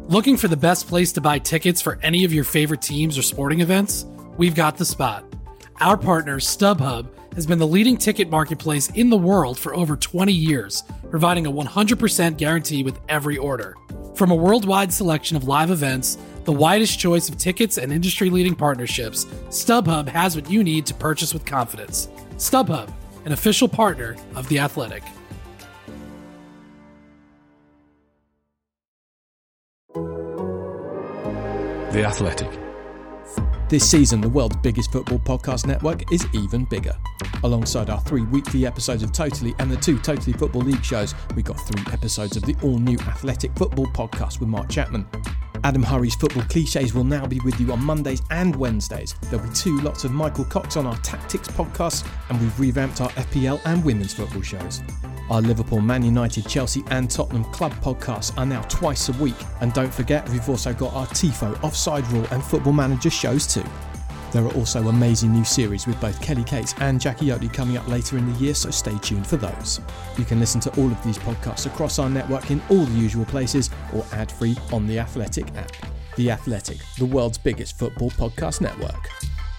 Looking for the best place to buy tickets for any of your favorite teams or sporting events? We've got the spot. Our partner, StubHub, has been the leading ticket marketplace in the world for over 20 years, providing a 100% guarantee with every order. From a worldwide selection of live events, the widest choice of tickets and industry-leading partnerships, StubHub has what you need to purchase with confidence. StubHub, an official partner of The Athletic. The Athletic. This season, the world's biggest football podcast network is even bigger. Alongside our 3 weekly episodes of Totally and the 2 Totally Football League shows, we got 3 episodes of the all-new Athletic Football Podcast with Mark Chapman. Adam Hurrey's Football Clichés will now be with you on Mondays and Wednesdays. There'll be 2 lots of Michael Cox on our Tactics podcast, and we've revamped our FPL and women's football shows. Our Liverpool, Man United, Chelsea and Tottenham club podcasts are now twice a week. And don't forget, we've also got our Tifo, Offside Rule and Football Manager shows too. There are also amazing new series with both Kelly Cates and Jackie Oatley coming up later in the year, so stay tuned for those. You can listen to all of these podcasts across our network in all the usual places or ad-free on the Athletic app. The Athletic, the world's biggest football podcast network.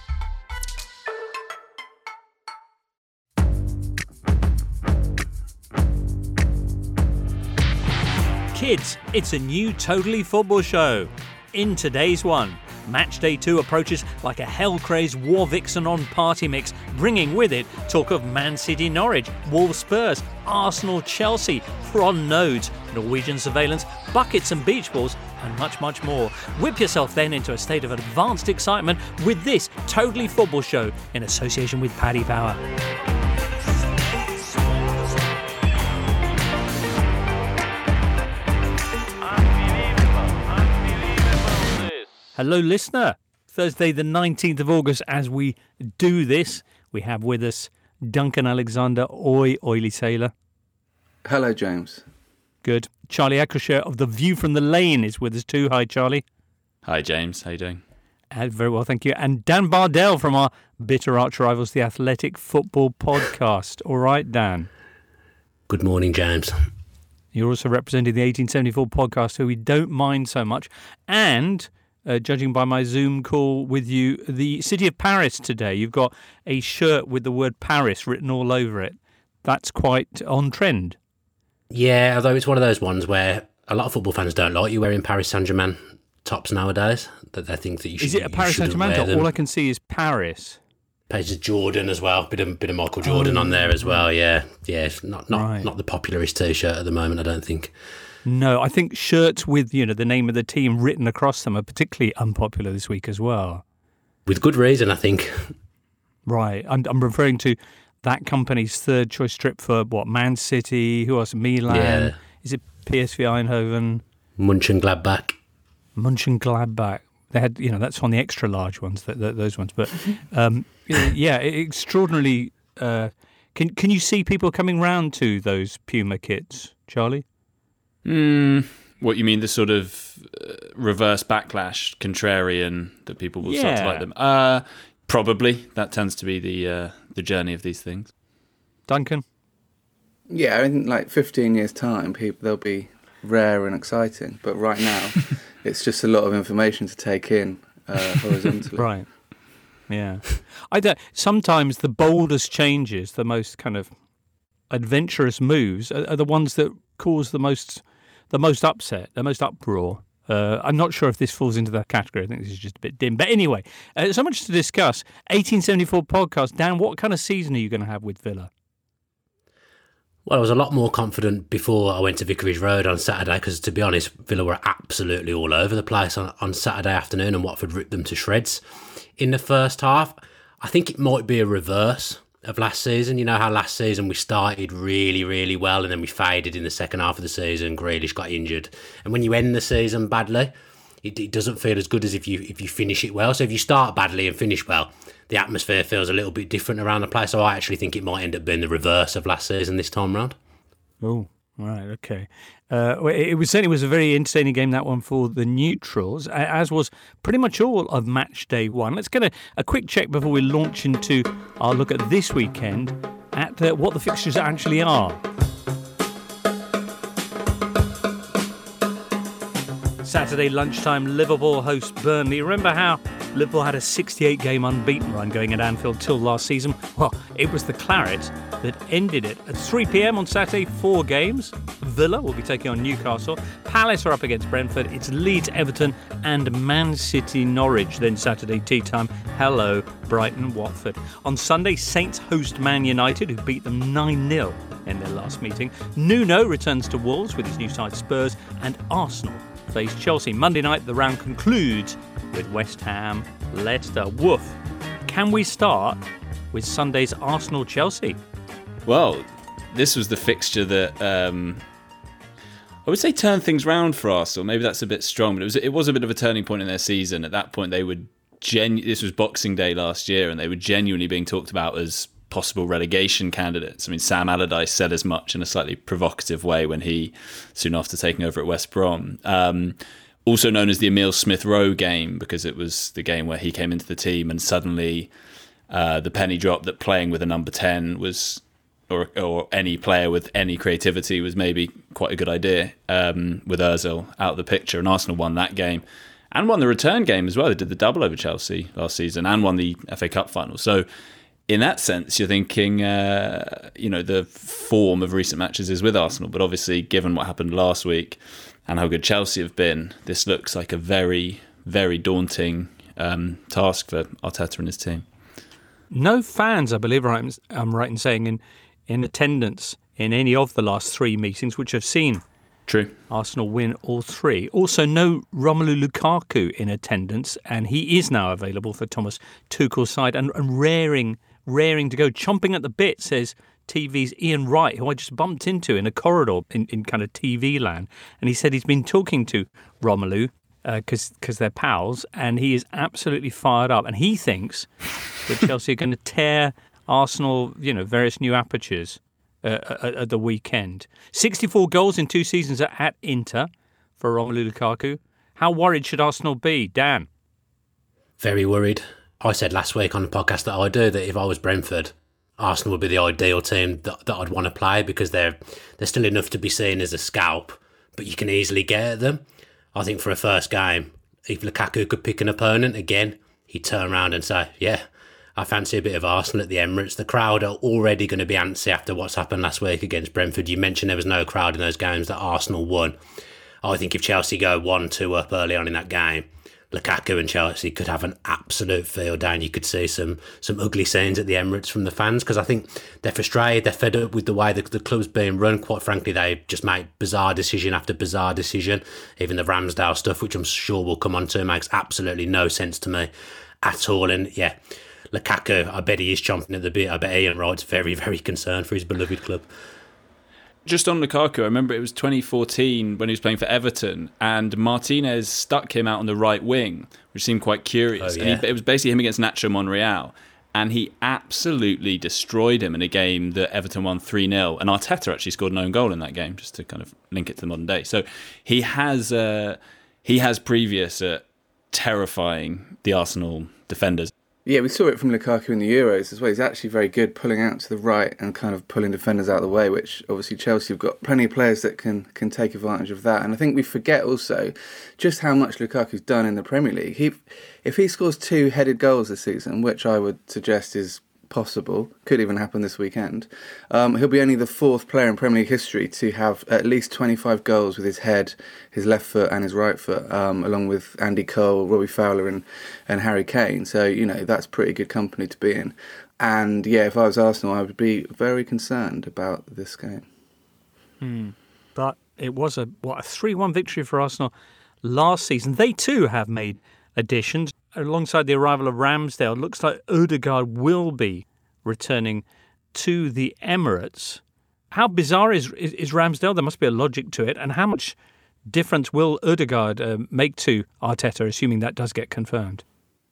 Kids, it's a new Totally Football show. In today's one, Match Day 2 approaches like a hell-crazed war vixen on party mix, bringing with it talk of Man City Norwich, Wolves Spurs, Arsenal Chelsea, prawn nodes, Norwegian surveillance, buckets and beach balls, and much, much more. Whip yourself then into a state of advanced excitement with this Totally Football show in association with Paddy Power. Hello, listener. Thursday, the 19th of August, as we do this, we have with us Duncan Alexander, Oily Sailor. Hello, James. Good. Charlie Eccleshare of The View from the Lane is with us too. Hi, Charlie. Hi, James. How you doing? Very well, thank you. And Dan Bardell from our bitter arch rivals, The Athletic Football Podcast. All right, Dan. Good morning, James. You're also representing the 1874 podcast, who we don't mind so much. And judging by my Zoom call with you, the city of Paris today. You've got a shirt with the word Paris written all over it. That's quite on trend. Yeah, although it's one of those ones where a lot of football fans don't like you wearing Paris Saint-Germain tops nowadays. That they think that you should. Is it a Paris Saint-Germain top? All I can see is Paris. Pages Jordan as well. Bit of Michael Jordan on there as well. Yeah. It's not the popularist T-shirt at the moment, I don't think. No, I think shirts with, the name of the team written across them are particularly unpopular this week as well. With good reason, I think. Right. I'm referring to that company's third choice strip for, Man City, who else? Milan. Yeah. Is it PSV Eindhoven? Mönchengladbach. They had, that's on the extra large ones, those ones. But, extraordinarily. Can you see people coming round to those Puma kits, Charlie? What you mean, the sort of reverse backlash, contrarian, that people will start to like them? Probably. That tends to be the journey of these things. Duncan? Yeah, in like 15 years' time, they'll be rare and exciting. But right now, it's just a lot of information to take in horizontally. Right. Yeah. Sometimes the boldest changes, the most kind of adventurous moves, are the ones that cause the most upset, the most uproar. I'm not sure if this falls into that category. I think this is just a bit dim. But anyway, so much to discuss. 1874 podcast. Dan, what kind of season are you going to have with Villa? Well, I was a lot more confident before I went to Vicarage Road on Saturday because, to be honest, Villa were absolutely all over the place on Saturday afternoon and Watford ripped them to shreds in the first half. I think it might be a reverse of last season. You know how last season we started really, really well and then we faded in the second half of the season. Grealish got injured. And when you end the season badly, it doesn't feel as good as if you finish it well. So if you start badly and finish well, the atmosphere feels a little bit different around the place. So I actually think it might end up being the reverse of last season this time round. Oh, right, okay. It certainly was a very entertaining game, that one, for the neutrals, as was pretty much all of match day 1. Let's get a quick check before we launch into our look at this weekend at what the fixtures actually are. Saturday lunchtime, Liverpool host Burnley. Remember how Liverpool had a 68-game unbeaten run going at Anfield till last season? Well, it was the Claret that ended it. At 3 p.m. on Saturday, 4 games. Villa will be taking on Newcastle. Palace are up against Brentford. It's Leeds, Everton and Man City, Norwich. Then Saturday tea time, hello, Brighton, Watford. On Sunday, Saints host Man United, who beat them 9-0 in their last meeting. Nuno returns to Wolves with his new side Spurs, and Arsenal face Chelsea. Monday night, the round concludes with West Ham, Leicester. Woof. Can we start with Sunday's Arsenal-Chelsea? Well, this was the fixture that I would say turned things round for Arsenal. Maybe that's a bit strong, but it was a bit of a turning point in their season. At that point, they would this was Boxing Day last year, and they were genuinely being talked about as possible relegation candidates. I mean, Sam Allardyce said as much in a slightly provocative way when he, soon after taking over at West Brom, also known as the Emile Smith-Rowe game, because it was the game where he came into the team and suddenly the penny dropped that playing with a number 10 was, or any player with any creativity was maybe quite a good idea, with Ozil out of the picture. And Arsenal won that game and won the return game as well. They did the double over Chelsea last season and won the FA Cup final. So in that sense, you're thinking, the form of recent matches is with Arsenal. But obviously, given what happened last week and how good Chelsea have been, this looks like a very, very daunting task for Arteta and his team. No fans, I believe I'm right in saying, in attendance in any of the last 3 meetings, which have seen True. Arsenal win all 3. Also, no Romelu Lukaku in attendance, and he is now available for Thomas Tuchel's side and raring to go, chomping at the bit, says TV's Ian Wright, who I just bumped into in a corridor in kind of TV land. And he said he's been talking to Romelu because they're pals, and he is absolutely fired up. And he thinks that Chelsea are going to tear Arsenal, various new apertures at the weekend. 64 goals in 2 seasons at Inter for Romelu Lukaku. How worried should Arsenal be, Dan? Very worried. I said last week on the podcast that I do that if I was Brentford, Arsenal would be the ideal team that I'd want to play, because they're still enough to be seen as a scalp, but you can easily get at them. I think for a first game, if Lukaku could pick an opponent again, he'd turn around and say, yeah, I fancy a bit of Arsenal at the Emirates. The crowd are already going to be antsy after what's happened last week against Brentford. You mentioned there was no crowd in those games that Arsenal won. I think if Chelsea go 1-2 up early on in that game, Lukaku and Chelsea could have an absolute field down. You could see some ugly scenes at the Emirates from the fans, because I think they're frustrated, they're fed up with the way the club's being run. Quite frankly, they just make bizarre decision after bizarre decision. Even the Ramsdale stuff, which I'm sure we'll come on to, makes absolutely no sense to me at all. And yeah, Lukaku, I bet he is chomping at the bit. I bet Ian Wright's very, very concerned for his beloved club. Just on Lukaku, I remember it was 2014 when he was playing for Everton, and Martinez stuck him out on the right wing, which seemed quite curious. Oh, yeah. And it was basically him against Nacho Monreal, and he absolutely destroyed him in a game that Everton won 3-0. And Arteta actually scored an own goal in that game, just to kind of link it to the modern day. So he has previous at terrifying the Arsenal defenders. Yeah, we saw it from Lukaku in the Euros as well. He's actually very good pulling out to the right and kind of pulling defenders out of the way, which obviously Chelsea have got plenty of players that can take advantage of that. And I think we forget also just how much Lukaku's done in the Premier League. If he scores 2 headed goals this season, which I would suggest is possible, could even happen this weekend, he'll be only the 4th player in Premier League history to have at least 25 goals with his head, his left foot and his right foot, along with Andy Cole, Robbie Fowler and Harry Kane. So, that's pretty good company to be in. And yeah, if I was Arsenal, I would be very concerned about this game. But it was a 3-1 victory for Arsenal last season. They too have made additions. Alongside the arrival of Ramsdale, it looks like Odegaard will be returning to the Emirates. How bizarre is Ramsdale? There must be a logic to it. And how much difference will Odegaard make to Arteta, assuming that does get confirmed?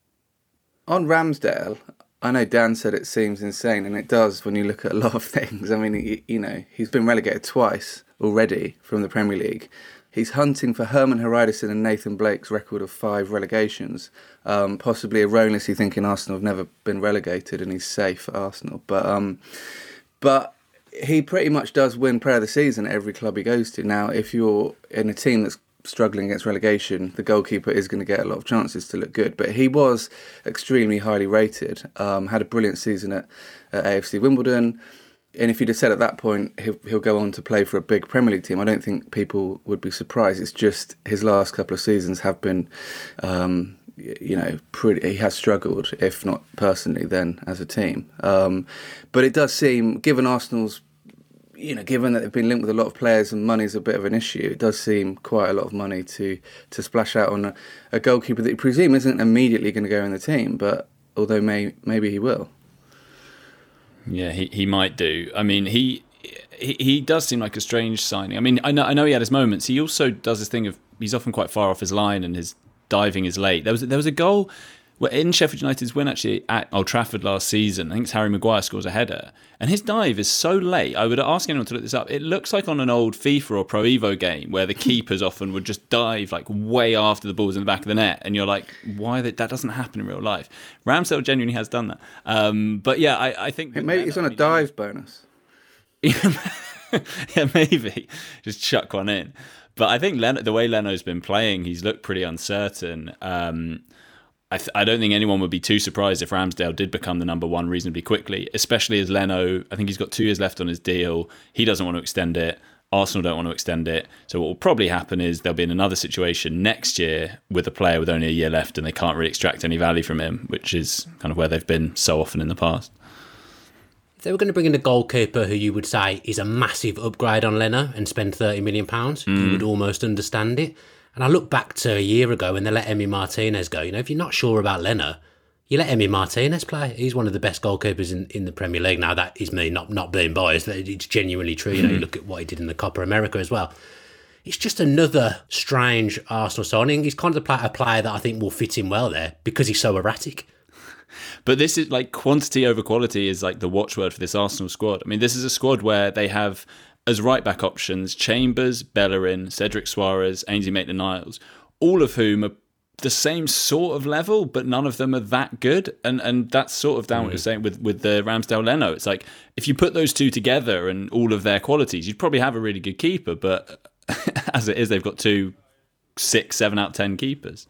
On Ramsdale, I know Dan said it seems insane, and it does when you look at a lot of things. I mean, he's been relegated twice already from the Premier League. He's hunting for Herman Hreidarsson and Nathan Blake's record of 5 relegations, possibly erroneously thinking Arsenal have never been relegated and he's safe at Arsenal. But he pretty much does win Player of the Season at every club he goes to. Now, if you're in a team that's struggling against relegation, the goalkeeper is going to get a lot of chances to look good. But he was extremely highly rated, had a brilliant season at AFC Wimbledon. And if you'd have said at that point he'll go on to play for a big Premier League team, I don't think people would be surprised. It's just his last couple of seasons have been, he has struggled, if not personally, then as a team. But it does seem, given Arsenal's, given that they've been linked with a lot of players and money's a bit of an issue, it does seem quite a lot of money to splash out on a goalkeeper that you presume isn't immediately going to go in the team, but although maybe he will. Yeah, he might do. I mean, he does seem like a strange signing. I mean, I know he had his moments. He also does this thing of he's often quite far off his line and his diving is late. There was a goal in Sheffield United's win actually at Old Trafford last season. I think it's Harry Maguire scores a header, and his dive is so late. I would ask anyone to look this up. It looks like on an old FIFA or Pro Evo game where the keepers often would just dive like way after the ball's in the back of the net, and you're like, why that doesn't happen in real life? Ramsdale genuinely has done that. But yeah, I think maybe it's on a dive bonus. Yeah, maybe just chuck one in. But I think the way Leno's been playing, he's looked pretty uncertain. I don't think anyone would be too surprised if Ramsdale did become the number one reasonably quickly, especially as Leno, I think he's got 2 years left on his deal. He doesn't want to extend it. Arsenal don't want to extend it. So what will probably happen is they'll be in another situation next year with a player with only a year left and they can't really extract any value from him, which is kind of where they've been so often in the past. If they were going to bring in a goalkeeper who you would say is a massive upgrade on Leno and spend £30 million, you would almost understand it. And I look back to a year ago when they let Emi Martinez go. If you're not sure about Leno, you let Emi Martinez play. He's one of the best goalkeepers in the Premier League. Now, that is me not being biased. It's genuinely true. You look at what he did in the Copa America as well. It's just another strange Arsenal signing. He's kind of a player that I think will fit in well there because he's so erratic. But this is like quantity over quality is like the watchword for this Arsenal squad. I mean, this is a squad where they have as right-back options Chambers, Bellerin, Cedric Suarez, Ainsley Maitland-Niles, all of whom are the same sort of level, but none of them are that good. And that's sort of down what you're saying with the Ramsdale-Leno. It's like, if you put those two together and all of their qualities, you'd probably have a really good keeper, but as it is, they've got 2 6, 7 out of 10 keepers.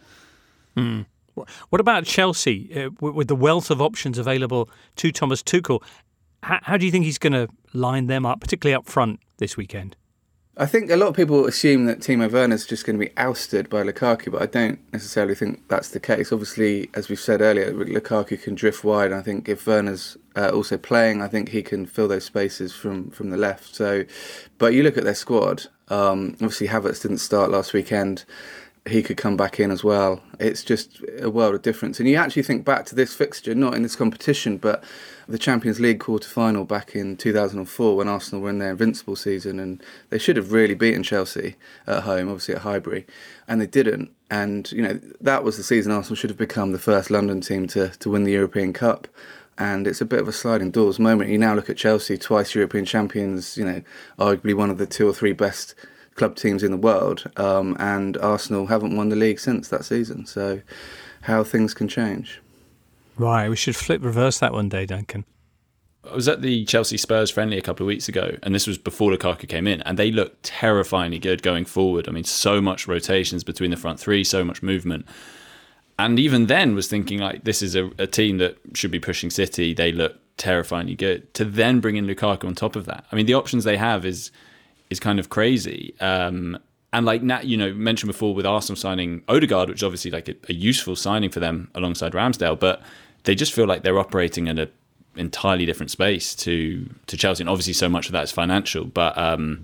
What about Chelsea, with the wealth of options available to Thomas Tuchel? How do you think he's going to line them up, particularly up front this weekend? I think a lot of people assume that Timo Werner's just going to be ousted by Lukaku, but I don't necessarily think that's the case. Obviously, as we've said earlier, Lukaku can drift wide. I think if Werner's also playing, I think he can fill those spaces from the left. So, but you look at their squad, obviously Havertz didn't start last weekend. He could come back in as well. It's just a world of difference. And you actually think back to this fixture, not in this competition, but the Champions League quarter-final back in 2004 when Arsenal were in their invincible season, and they should have really beaten Chelsea at home, obviously at Highbury, and they didn't. And, that was the season Arsenal should have become the first London team to win the European Cup. And it's a bit of a sliding doors moment. You now look at Chelsea, twice European champions, arguably one of the 2 or 3 best club teams in the world, and Arsenal haven't won the league since that season. So how things can change. Right, we should reverse that one day, Duncan. I was at the Chelsea Spurs friendly a couple of weeks ago, and this was before Lukaku came in, and they looked terrifyingly good going forward. I mean, so much rotations between the front 3, so much movement. And even then was thinking, like, this is a team that should be pushing City. They look terrifyingly good. To then bring in Lukaku on top of that, I mean, the options they have is kind of crazy. And like Nat, mentioned before with Arsenal signing Odegaard, which is obviously like a useful signing for them alongside Ramsdale, but they just feel like they're operating in an entirely different space to Chelsea. And obviously so much of that is financial. But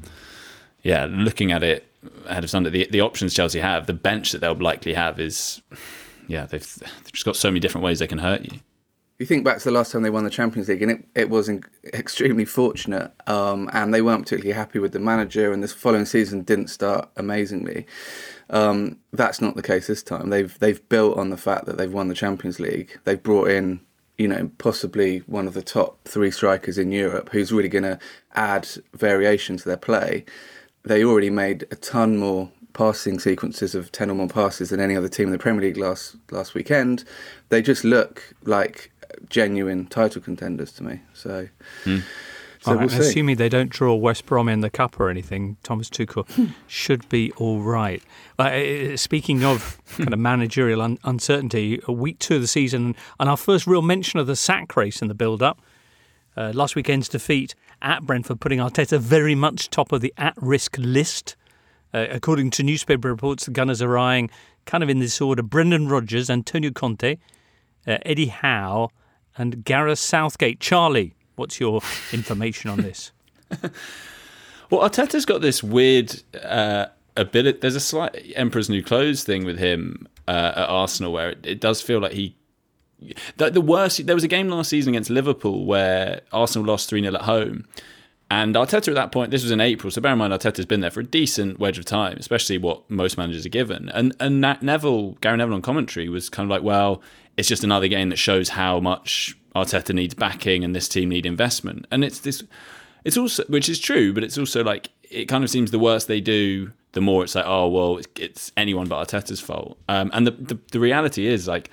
looking at it ahead of Sunday, the options Chelsea have, the bench that they'll likely have is, they've just got so many different ways they can hurt you. You think back to the last time they won the Champions League, and it was extremely fortunate, and they weren't particularly happy with the manager, and this following season didn't start amazingly. That's not the case this time. They've built on the fact that they've won the Champions League. They've brought in, possibly one of the top 3 strikers in Europe, who's really going to add variation to their play. They already made a ton more passing sequences of 10 or more passes than any other team in the Premier League last weekend. They just look like genuine title contenders to me. So So we'll see. Assuming they don't draw West Brom in the Cup or anything, Thomas Tuchel should be all right. Speaking of kind of managerial uncertainty, week 2 of the season, and our first real mention of the sack race in the build-up. Last weekend's defeat at Brentford, putting Arteta very much top of the at-risk list. According to newspaper reports, the Gunners are eyeing, kind of in this order, Brendan Rodgers, Antonio Conte, Eddie Howe, and Gareth Southgate. Charlie, what's your information on this? Well, Arteta's got this weird ability. There's a slight Emperor's New Clothes thing with him at Arsenal, where it does feel like the worst. There was a game last season against Liverpool where Arsenal lost 3-0 at home. And Arteta at that point, this was in April, so bear in mind Arteta's been there for a decent wedge of time, especially what most managers are given. And Gary Neville on commentary was kind of like, well, it's just another game that shows how much Arteta needs backing and this team need investment. And it's also, which is true, but it's also like, it kind of seems the worse they do, the more it's like, oh, well, it's anyone but Arteta's fault. And the reality is, like,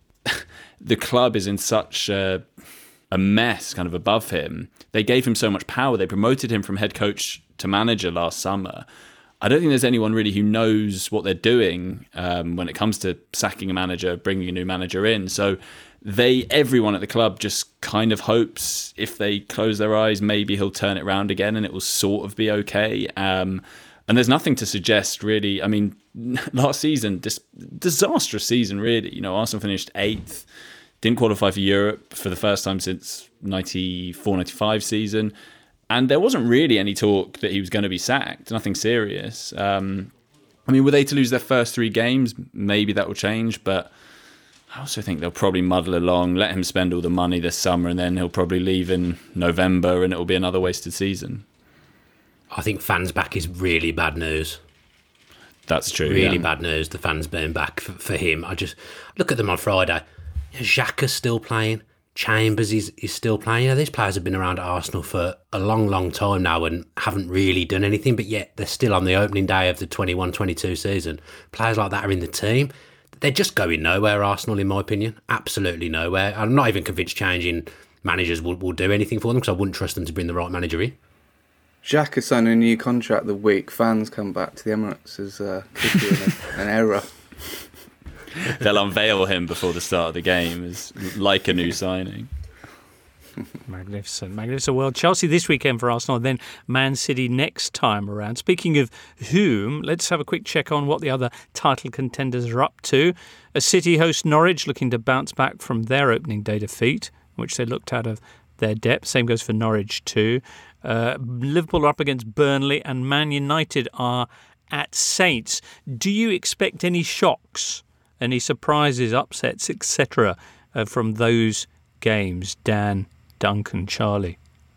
the club is in such a mess kind of above him. They gave him so much power. They promoted him from head coach to manager last summer. I don't think there's anyone really who knows what they're doing when it comes to sacking a manager, bringing a new manager in. So everyone at the club just kind of hopes if they close their eyes, maybe he'll turn it around again and it will sort of be okay. And there's nothing to suggest, really. I mean, last season, disastrous season, really. You know, Arsenal finished 8th, didn't qualify for Europe for the first time since 94-95 season. And there wasn't really any talk that he was going to be sacked, nothing serious. I mean, were they to lose their first 3 games, maybe that will change. But I also think they'll probably muddle along, let him spend all the money this summer, and then he'll probably leave in November and it'll be another wasted season. I think fans back is really bad news. That's true. Really bad news, the fans being back for him. I just look at them on Friday. Xhaka's still playing. Chambers is still playing. You know, these players have been around at Arsenal for a long, long time now and haven't really done anything, but yet they're still on the opening day of the 21-22 season. Players like that are in the team. They're just going nowhere, Arsenal, in my opinion. Absolutely nowhere. I'm not even convinced changing managers will do anything for them, because I wouldn't trust them to bring the right manager in. Xhaka signed a new contract the week fans come back to the Emirates as could be an error. They'll unveil him before the start of the game as like a new signing. Magnificent. Well, Chelsea this weekend for Arsenal, and then Man City next time around. Speaking of whom, let's have a quick check on what the other title contenders are up to. A City host Norwich, looking to bounce back from their opening day defeat, which they looked out of their depth. Same goes for Norwich too. Liverpool are up against Burnley, and Man United are at Saints. Do you expect any shocks, any surprises, upsets, etc. From those games? Dan, Duncan, Charlie?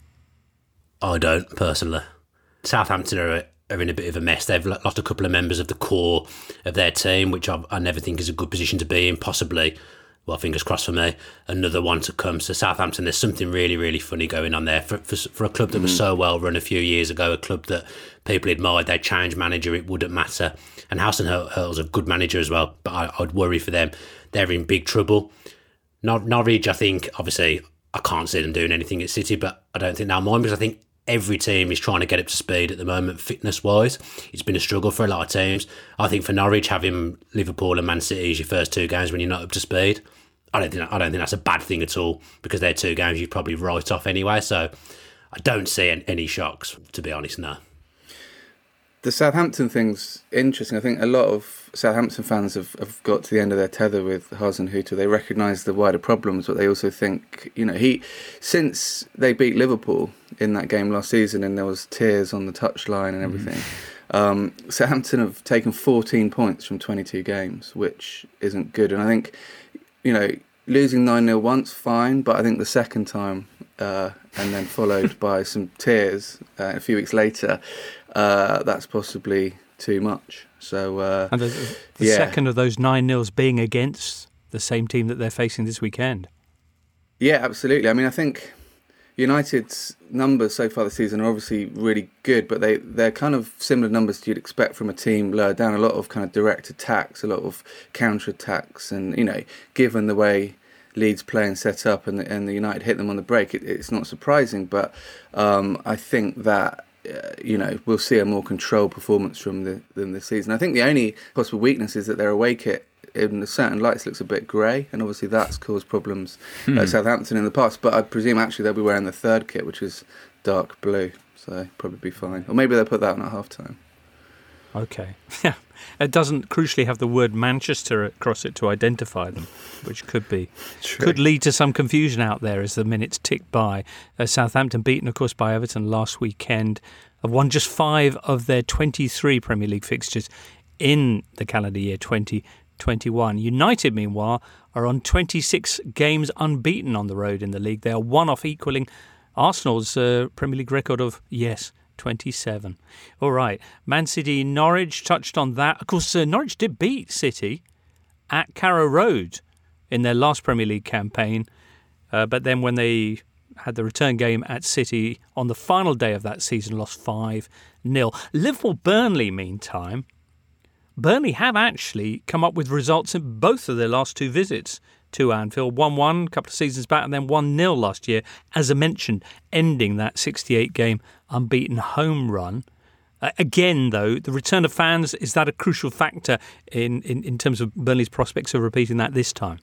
I don't, personally. Southampton are in a bit of a mess. They've lost a couple of members of the core of their team, which I never think is a good position to be in. Possibly, well, fingers crossed for me, another one to come. So Southampton, there's something really, really funny going on there. For a club that was so well run a few years ago, a club that people admired, they'd change manager, it wouldn't matter. And Hasenhüttl's a good manager as well, but I'd worry for them. They're in big trouble. Norwich, I think, obviously, I can't see them doing anything at City, but I don't think they'll mind, because I think every team is trying to get up to speed at the moment, fitness-wise. It's been a struggle for a lot of teams. I think for Norwich, having Liverpool and Man City as your first 2 games when you're not up to speed, I don't think that's a bad thing at all, because they're 2 games you'd probably write off anyway. So I don't see any shocks, to be honest, no. The Southampton thing's interesting. I think a lot of Southampton fans have got to the end of their tether with Hasenhüttl. They recognise the wider problems, but they also think, since they beat Liverpool in that game last season and there was tears on the touchline and everything, Southampton have taken 14 points from 22 games, which isn't good. And I think, losing 9-0 once, fine, but I think the second time, and then followed by some tears a few weeks later, that's possibly too much. So, and the second of those 9-0s being against the same team that they're facing this weekend. Yeah, absolutely. I mean, I think United's numbers so far this season are obviously really good, but they're kind of similar numbers you'd expect from a team lower down. A lot of kind of direct attacks, a lot of counter attacks, and given the way Leeds play and set up, and the United hit them on the break, it's not surprising. But I think that we'll see a more controlled performance from them this season. I think the only possible weakness is that their away kit in certain lights looks a bit grey, and obviously that's caused problems at Southampton in the past. But I presume actually they'll be wearing the third kit, which is dark blue, so probably be fine. Or maybe they'll put that on at half-time. Okay. Yeah. It doesn't crucially have the word Manchester across it to identify them, which could lead to some confusion out there as the minutes tick by. Southampton beaten, of course, by Everton last weekend, have won just 5 of their 23 Premier League fixtures in the calendar year 2021. United, meanwhile, are on 26 games unbeaten on the road in the league. They are one off equalling Arsenal's Premier League record of, 27. All right. Man City, Norwich, touched on that. Of course, Norwich did beat City at Carrow Road in their last Premier League campaign. But then when they had the return game at City on the final day of that season, lost 5-0. Liverpool-Burnley, meantime, Burnley have actually come up with results in both of their last 2 visits to Anfield. 1-1 a couple of seasons back and then 1-0 last year, as I mentioned, ending that 68-game unbeaten home run. Again, though, the return of fans, is that a crucial factor in terms of Burnley's prospects of repeating that this time?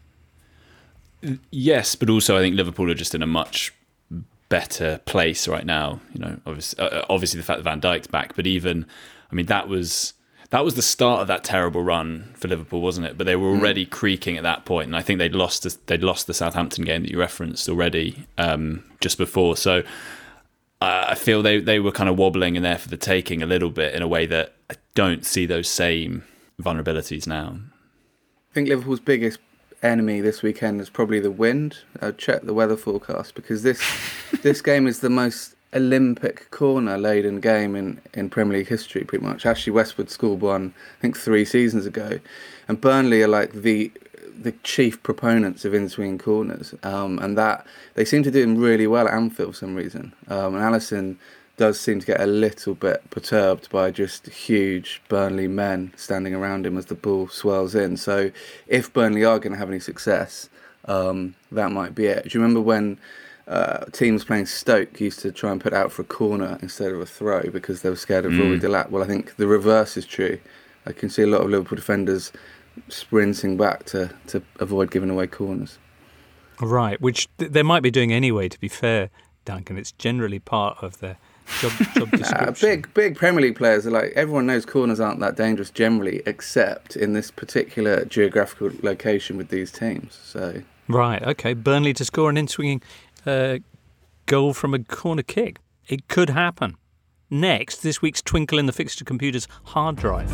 Yes, but also I think Liverpool are just in a much better place right now. Obviously the fact that Van Dijk's back, but even, that was the start of that terrible run for Liverpool, wasn't it? But they were already creaking at that point, and I think they'd lost the Southampton game that you referenced already just before. So I feel they were kind of wobbling in there for the taking a little bit in a way that I don't see those same vulnerabilities now. I think Liverpool's biggest enemy this weekend is probably the wind. I'll check the weather forecast, because this game is the most Olympic corner-laden game in Premier League history, pretty much. Ashley Westwood scored one, I think, 3 seasons ago. And Burnley are like the chief proponents of in-swing corners, and that they seem to do them really well at Anfield for some reason. And Alisson does seem to get a little bit perturbed by just huge Burnley men standing around him as the ball swells in. So if Burnley are going to have any success, that might be it. Do you remember when teams playing Stoke used to try and put out for a corner instead of a throw because they were scared of Rory Delap? Well, I think the reverse is true. I can see a lot of Liverpool defenders sprinting back to avoid giving away corners. Right, which they might be doing anyway, to be fair, Duncan. It's generally part of their job description. Big Premier League players are like, everyone knows corners aren't that dangerous generally, except in this particular geographical location with these teams. So right, okay. Burnley to score an in-swinging goal from a corner kick. It could happen. Next, this week's Twinkle in the Fixture Computer's hard drive.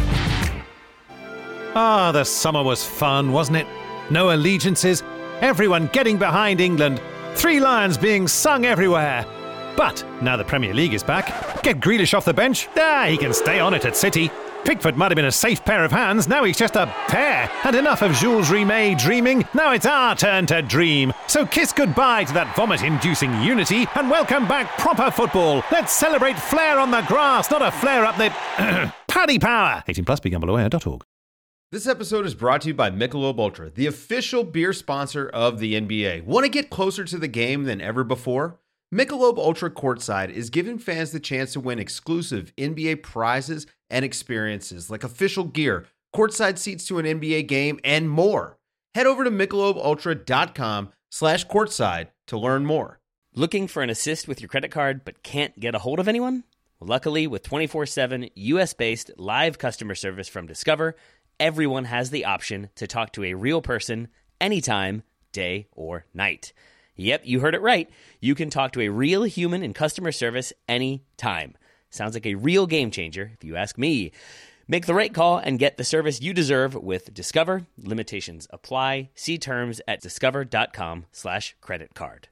The summer was fun, wasn't it? No allegiances, everyone getting behind England, 3 Lions being sung everywhere. But now the Premier League is back. Get Grealish off the bench. He can stay on it at City. Pickford might have been a safe pair of hands, now he's just a pair. And enough of Jules Rimet dreaming, now it's our turn to dream. So kiss goodbye to that vomit-inducing unity and welcome back proper football. Let's celebrate flair on the grass, not a flare up that... Paddy Power! 18 plus, begambleaware.org. This episode is brought to you by Michelob Ultra, the official beer sponsor of the NBA. Want to get closer to the game than ever before? Michelob Ultra Courtside is giving fans the chance to win exclusive NBA prizes and experiences like official gear, courtside seats to an NBA game, and more. Head over to MichelobUltra.com/courtside to learn more. Looking for an assist with your credit card but can't get a hold of anyone? Luckily, with 24/7 US-based live customer service from Discover, everyone has the option to talk to a real person anytime, day or night. Yep, you heard it right. You can talk to a real human in customer service anytime. Sounds like a real game changer, if you ask me. Make the right call and get the service you deserve with Discover. Limitations apply. See terms at discover.com/creditcard.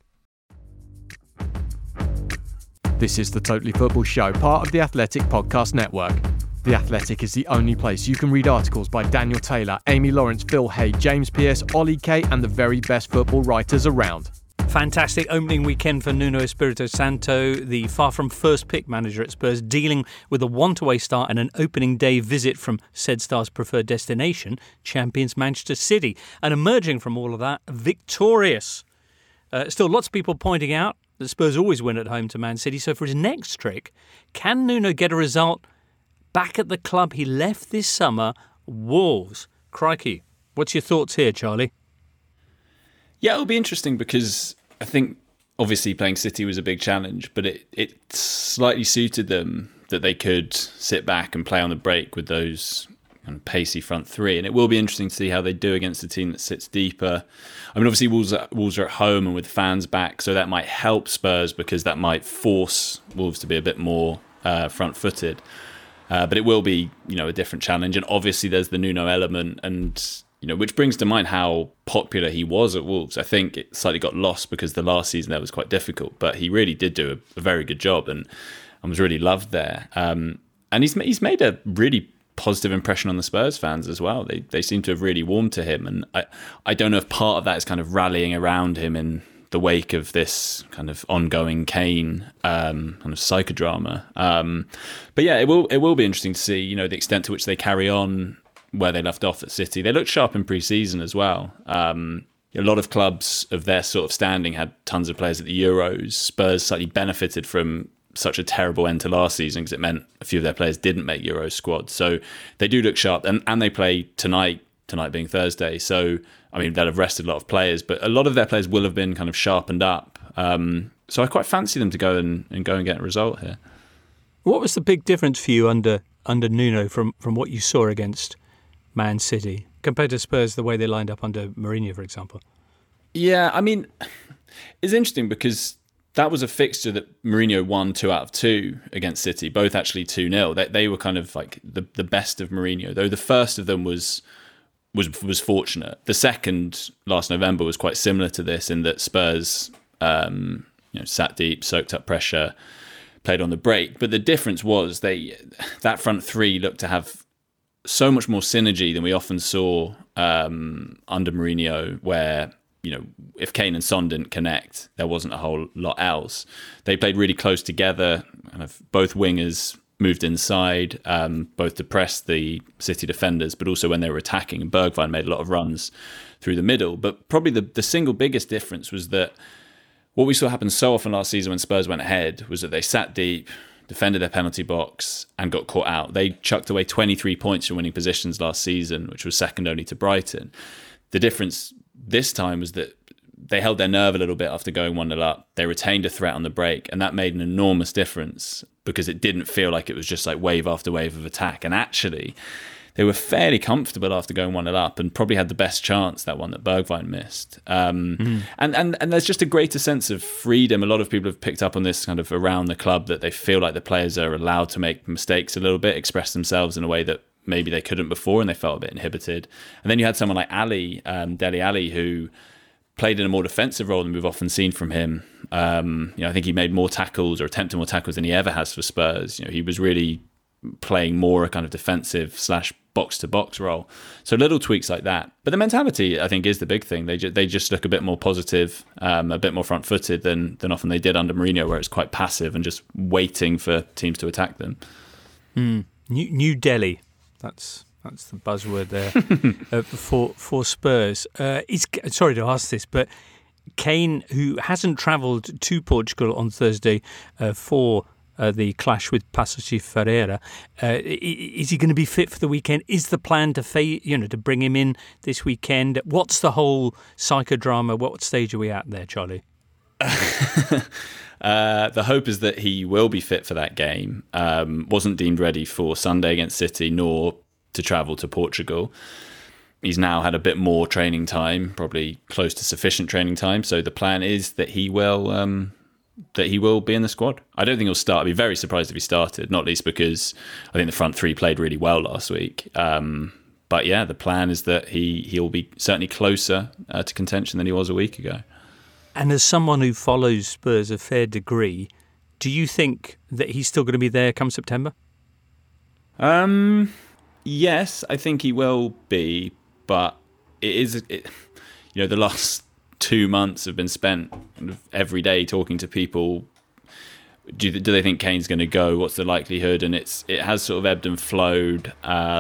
This is the Totally Football Show, part of the Athletic Podcast Network. The Athletic is the only place you can read articles by Daniel Taylor, Amy Lawrence, Phil Hay, James Pearce, Ollie Kay, and the very best football writers around. Fantastic opening weekend for Nuno Espirito Santo, the far from first pick manager at Spurs, dealing with a one-away start and an opening day visit from said star's preferred destination, champions Manchester City, and emerging from all of that victorious. Still, lots of people pointing out that Spurs always win at home to Man City. So for his next trick, can Nuno get a result back at the club he left this summer, Wolves? Crikey, what's your thoughts here, Charlie? Yeah, it'll be interesting because I think obviously playing City was a big challenge, but it slightly suited them that they could sit back and play on the break with those kind of pacey front three. And it will be interesting to see how they do against a team that sits deeper. I mean, obviously Wolves are at home and with fans back, so that might help Spurs because that might force Wolves to be a bit more front-footed. But it will be, a different challenge. And obviously there's the Nuno element and which brings to mind how popular he was at Wolves. I think it slightly got lost because the last season there was quite difficult, but he really did do a very good job and was really loved there. And he's made a really positive impression on the Spurs fans as well. They seem to have really warmed to him, and I don't know if part of that is kind of rallying around him in the wake of this kind of ongoing Kane kind of psychodrama. But yeah, it will be interesting to see the extent to which they carry on where they left off at City. They looked sharp in pre-season as well. A lot of clubs of their sort of standing had tons of players at the Euros. Spurs slightly benefited from such a terrible end to last season because it meant a few of their players didn't make Euro squad. So they do look sharp, and they play tonight being Thursday. So, I mean, they'll have rested a lot of players, but a lot of their players will have been kind of sharpened up. So I quite fancy them to go and get a result here. What was the big difference for you under Nuno from what you saw against Man City compared to Spurs, the way they lined up under Mourinho, for example? Yeah, I mean, it's interesting because that was a fixture that Mourinho won 2 out of 2 against City, both actually 2-0. They were kind of like the best of Mourinho, though the first of them was fortunate. The second, last November, was quite similar to this in that Spurs sat deep, soaked up pressure, played on the break. But the difference was that front three looked to have so much more synergy than we often saw under Mourinho, where if Kane and Son didn't connect, there wasn't a whole lot else. They played really close together. Kind of both wingers moved inside, both to press the City defenders, but also when they were attacking. And Bergwijn made a lot of runs through the middle. But probably the single biggest difference was that what we saw happen so often last season when Spurs went ahead was that they sat deep, defended their penalty box and got caught out. They chucked away 23 points from winning positions last season, which was second only to Brighton. The difference this time was that they held their nerve a little bit after going 1-0 up. They retained a threat on the break, and that made an enormous difference because it didn't feel like it was just like wave after wave of attack. And actually, they were fairly comfortable after going 1-0 up and probably had the best chance, that one that Bergwijn missed. And there's just a greater sense of freedom. A lot of people have picked up on this kind of around the club, that they feel like the players are allowed to make mistakes a little bit, express themselves in a way that maybe they couldn't before, and they felt a bit inhibited. And then you had someone like Dele Alli, who played in a more defensive role than we've often seen from him. I think he made more tackles or attempted more tackles than he ever has for Spurs. He was really playing more a kind of defensive / box-to-box role. So little tweaks like that. But the mentality, I think, is the big thing. They just look a bit more positive, a bit more front-footed than often they did under Mourinho, where it's quite passive and just waiting for teams to attack them. New Delhi. That's the buzzword there for Spurs. Sorry to ask this, but Kane, who hasn't travelled to Portugal on Thursday for the clash with Paços de Ferreira, is he going to be fit for the weekend? Is the plan to bring him in this weekend? What's the whole psychodrama? What stage are we at there, Charlie? The hope is that he will be fit for that game. Wasn't deemed ready for Sunday against City, nor to travel to Portugal. He's now had a bit more training time, probably close to sufficient training time. So the plan is that he will be in the squad. I don't think he'll start. I'd be very surprised if he started, not least because I think the front three played really well last week. But yeah, the plan is that he'll be certainly closer to contention than he was a week ago. And as someone who follows Spurs a fair degree, do you think that he's still going to be there come September? Yes, I think he will be, but the last 2 months have been spent kind of every day talking to people. Do they think Kane's going to go? What's the likelihood? And it has sort of ebbed and flowed.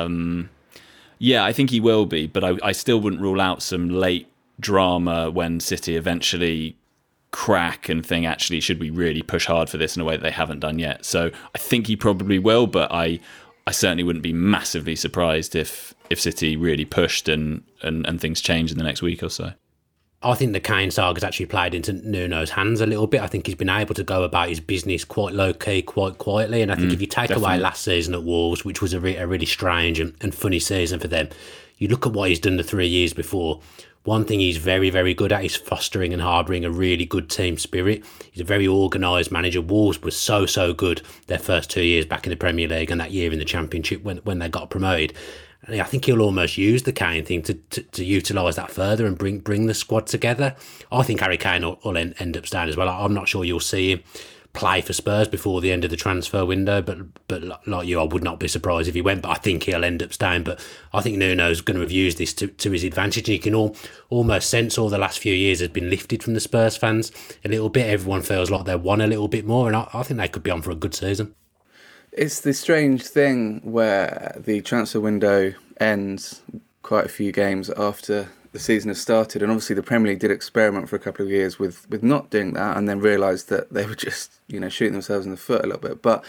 Yeah, I think he will be, but I still wouldn't rule out some late drama when City eventually crack and think, actually, should we really push hard for this in a way that they haven't done yet? So I think he probably will, but I certainly wouldn't be massively surprised if City really pushed and things change in the next week or so. I think the Kane saga's actually played into Nuno's hands a little bit. I think he's been able to go about his business quite low-key, quite quietly. And I think if you take away last season at Wolves, which was a really strange and funny season for them, you look at what he's done the 3 years before. One thing he's very, very good at is fostering and harbouring a really good team spirit. He's a very organised manager. Wolves was so good their first 2 years back in the Premier League and that year in the Championship when they got promoted. And I think he'll almost use the Kane thing to utilise that further and bring the squad together. I think Harry Kane will end up staying as well. I'm not sure you'll see him play for Spurs before the end of the transfer window, but like you, I would not be surprised if he went, but I think he'll end up staying. But I think Nuno's going to have used this to his advantage, and you can almost sense all the last few years has been lifted from the Spurs fans a little bit. Everyone feels like they've won a little bit more, and I think they could be on for a good season. It's the strange thing where the transfer window ends quite a few games after the season has started, and obviously the Premier League did experiment for a couple of years with not doing that, and then realised that they were just shooting themselves in the foot a little bit. But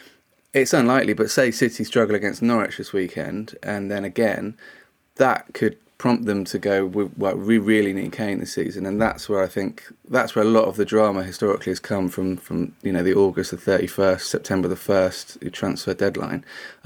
it's unlikely. But say City struggle against Norwich this weekend, and then again, that could prompt them to go, we really need Kane this season. And that's where a lot of the drama historically has come from the August the 31st, September the 1st transfer deadline.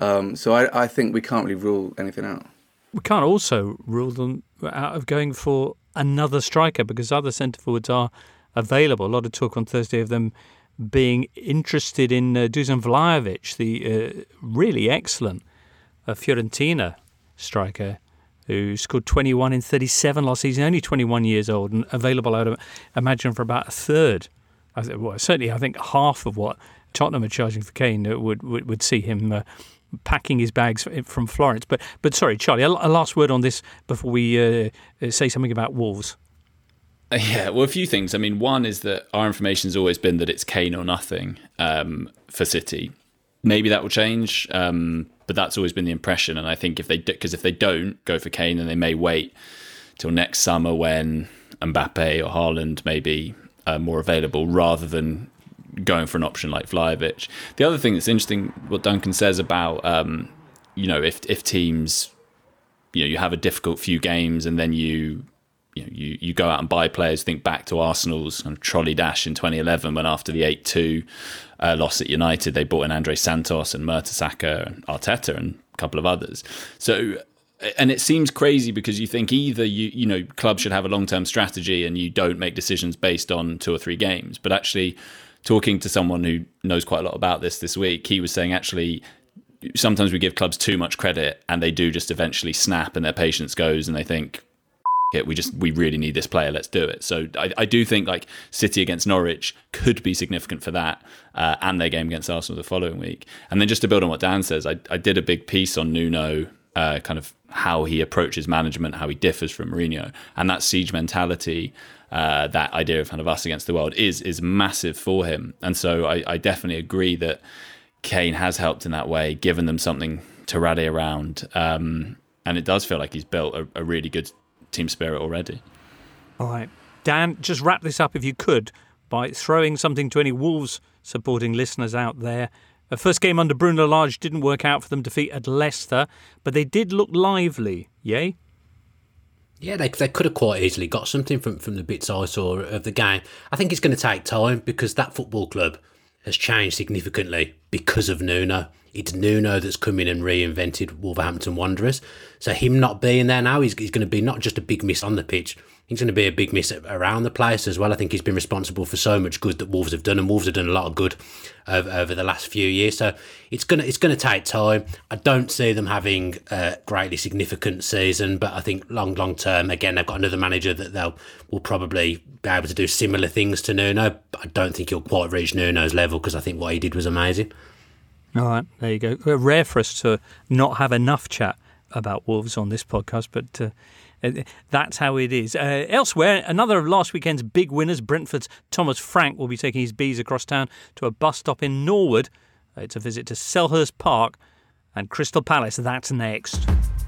So I think we can't really rule anything out. We can't also rule them out of going for another striker because other centre-forwards are available. A lot of talk on Thursday of them being interested in Dusan Vlahovic, the really excellent Fiorentina striker, who scored 21 in 37 last season, only 21 years old, and available, I would imagine, for about a third. Certainly, I think half of what Tottenham are charging for Kane would see him packing his bags from Florence. But sorry, Charlie, a last word on this before we say something about Wolves. Yeah, well, a few things. I mean, one is that our information has always been that it's Kane or nothing for City. Maybe that will change, but that's always been the impression. And I think if they don't go for Kane, then they may wait till next summer when Mbappe or Haaland may be more available, rather than going for an option like Vlahovic. The other thing that's interesting, what Duncan says about if teams, you have a difficult few games and then you go out and buy players. Think back to Arsenal's kind of trolley dash in 2011 when after the 8-2 loss at United, they brought in Andre Santos and Mertesacker and Arteta and a couple of others. So, and it seems crazy because you think either clubs should have a long-term strategy and you don't make decisions based on 2 or 3 games. But actually, talking to someone who knows quite a lot about this week, he was saying actually sometimes we give clubs too much credit and they do just eventually snap and their patience goes and they think, we really need this player, let's do it. So I do think like City against Norwich could be significant for that, and their game against Arsenal the following week. And then just to build on what Dan says, I did a big piece on Nuno, kind of how he approaches management, how he differs from Mourinho, and that siege mentality, that idea of kind of us against the world is massive for him. And so I definitely agree that Kane has helped in that way, given them something to rally around, and it does feel like he's built a really good team spirit already. All right, Dan, just wrap this up if you could by throwing something to any Wolves supporting listeners out there. The first game under Bruno Lage didn't work out for them, defeat at Leicester, but they did look lively, yay? Yeah, they could have quite easily got something from the bits I saw of the game. I think it's going to take time because that football club has changed significantly because of Nuno. It's Nuno that's come in and reinvented Wolverhampton Wanderers. So him not being there now, he's going to be not just a big miss on the pitch, he's going to be a big miss around the place as well. I think he's been responsible for so much good that Wolves have done, and Wolves have done a lot of good over the last few years. So it's going to take time. I don't see them having a greatly significant season, but I think long term, again, they've got another manager that will probably be able to do similar things to Nuno, but I don't think he'll quite reach Nuno's level because I think what he did was amazing. All right, there you go. Rare for us to not have enough chat about Wolves on this podcast, but that's how it is. Elsewhere, another of last weekend's big winners, Brentford's Thomas Frank, will be taking his bees across town to a bus stop in Norwood. It's a visit to Selhurst Park and Crystal Palace. That's next.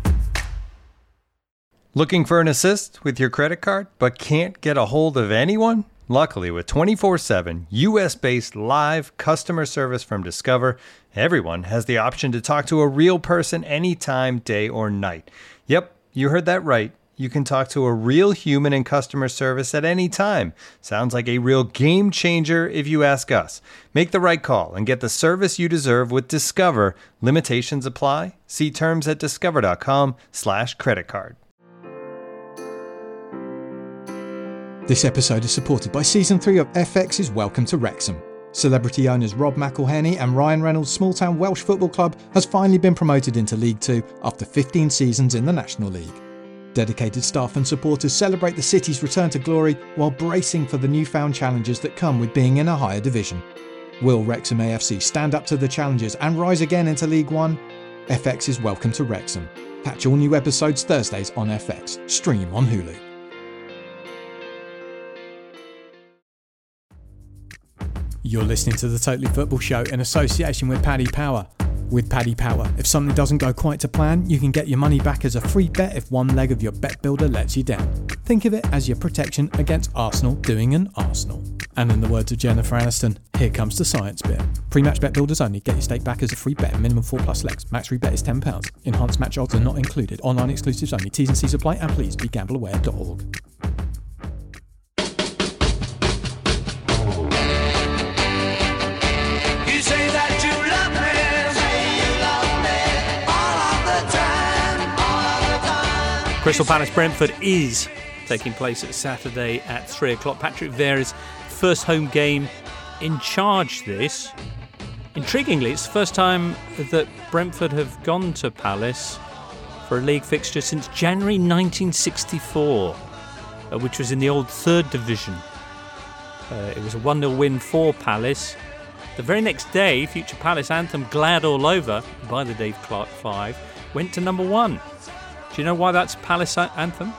Looking for an assist with your credit card but can't get a hold of anyone? Luckily, with 24/7 US-based live customer service from Discover, everyone has the option to talk to a real person anytime, day or night. Yep, you heard that right. You can talk to a real human in customer service at any time. Sounds like a real game changer if you ask us. Make the right call and get the service you deserve with Discover. Limitations apply. See terms at discover.com/creditcard. This episode is supported by Season 3 of FX's Welcome to Wrexham. Celebrity owners Rob McElhenney and Ryan Reynolds' small-town Welsh football club has finally been promoted into League 2 after 15 seasons in the National League. Dedicated staff and supporters celebrate the city's return to glory while bracing for the newfound challenges that come with being in a higher division. Will Wrexham AFC stand up to the challenges and rise again into League 1? FX's Welcome to Wrexham. Catch all new episodes Thursdays on FX. Stream on Hulu. You're listening to the Totally Football Show in association with Paddy Power. With Paddy Power, if something doesn't go quite to plan, you can get your money back as a free bet if one leg of your bet builder lets you down. Think of it as your protection against Arsenal doing an Arsenal. And in the words of Jennifer Aniston, here comes the science bit. Pre-match bet builders only. Get your stake back as a free bet. Minimum 4+ legs. Max free bet is £10. Enhanced match odds are not included. Online exclusives only. T's and C's apply, and please be gambleaware.org. Crystal Palace Brentford is taking place at Saturday at 3 o'clock. Patrick Vieira's first home game in charge this. Intriguingly, it's the first time that Brentford have gone to Palace for a league fixture since January 1964, which was in the old third division. It was a 1-0 win for Palace. The very next day, future Palace anthem Glad All Over by the Dave Clark Five went to number 1. Do you know why that's Palace anthem?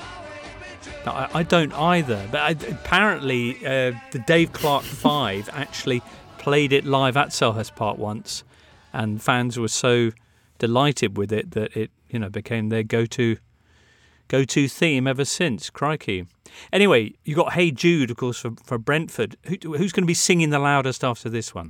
No, I don't either. But apparently, the Dave Clark Five actually played it live at Selhurst Park once, and fans were so delighted with it that it, became their go-to theme ever since. Crikey! Anyway, you got Hey Jude, of course, for Brentford. Who's going to be singing the loudest after this one?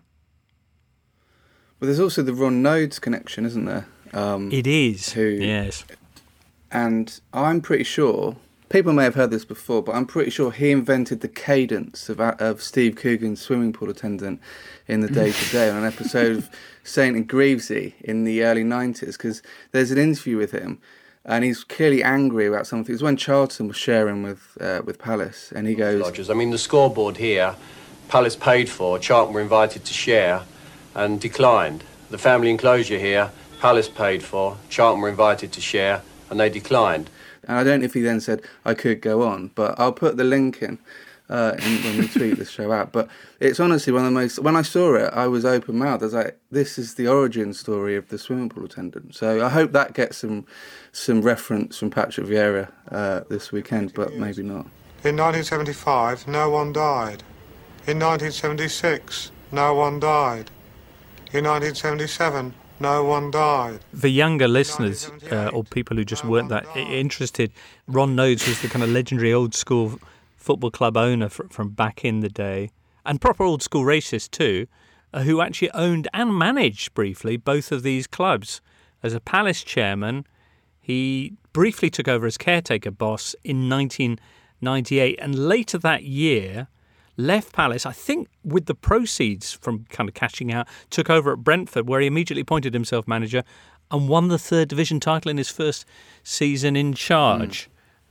Well, there's also the Ron Nodes connection, isn't there? It is. Yes. And I'm pretty sure, people may have heard this before, but I'm pretty sure he invented the cadence of Steve Coogan's swimming pool attendant in the day-to-day on an episode of Saint and Greavesy in the early 90s, because there's an interview with him, and he's clearly angry about something. It was when Charlton was sharing with Palace, and he goes... Lodgers. I mean, the scoreboard here, Palace paid for, Charlton were invited to share and declined. The family enclosure here, Palace paid for, Charlton were invited to share, and they declined. And I don't know if he then said, I could go on, but I'll put the link in when we tweet this show out. But it's honestly one of the most... When I saw it, I was open-mouthed. I was like, this is the origin story of the swimming pool attendant. So I hope that gets some reference from Patrick Vieira this weekend, but maybe not. In 1975, no one died. In 1976, no one died. In 1977... no one died. For younger listeners, or people who just weren't that interested, Ron Nodes was the kind of legendary old-school football club owner from back in the day, and proper old-school racist too, who actually owned and managed briefly both of these clubs. As a Palace chairman, he briefly took over as caretaker boss in 1998, and later that year left Palace, I think with the proceeds from kind of cashing out, took over at Brentford, where he immediately appointed himself manager and won the third division title in his first season in charge.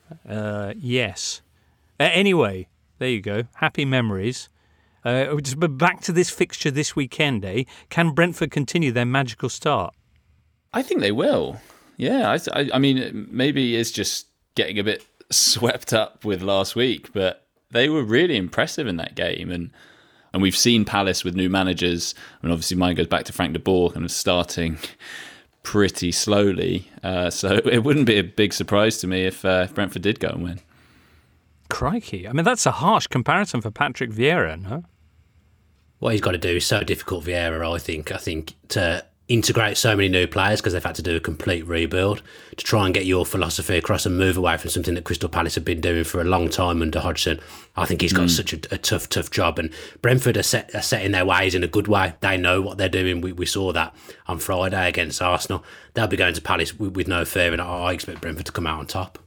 Yes. Anyway, there you go. Happy memories. But back to this fixture this weekend, eh? Can Brentford continue their magical start? I think they will. Yeah, I mean, maybe it's just getting a bit swept up with last week, but they were really impressive in that game, and we've seen Palace with new managers, and obviously mine goes back to Frank de Boer kind of starting pretty slowly. So it wouldn't be a big surprise to me if Brentford did go and win. Crikey. I mean, that's a harsh comparison for Patrick Vieira, no? What he's got to do is so difficult, Vieira, I think, to integrate so many new players, because they've had to do a complete rebuild, to try and get your philosophy across and move away from something that Crystal Palace have been doing for a long time under Hodgson. I think he's got such a tough job, and Brentford are setting their ways in a good way. They know what they're doing. We saw that on Friday against Arsenal. They'll be going to Palace with no fear, and I expect Brentford to come out on top.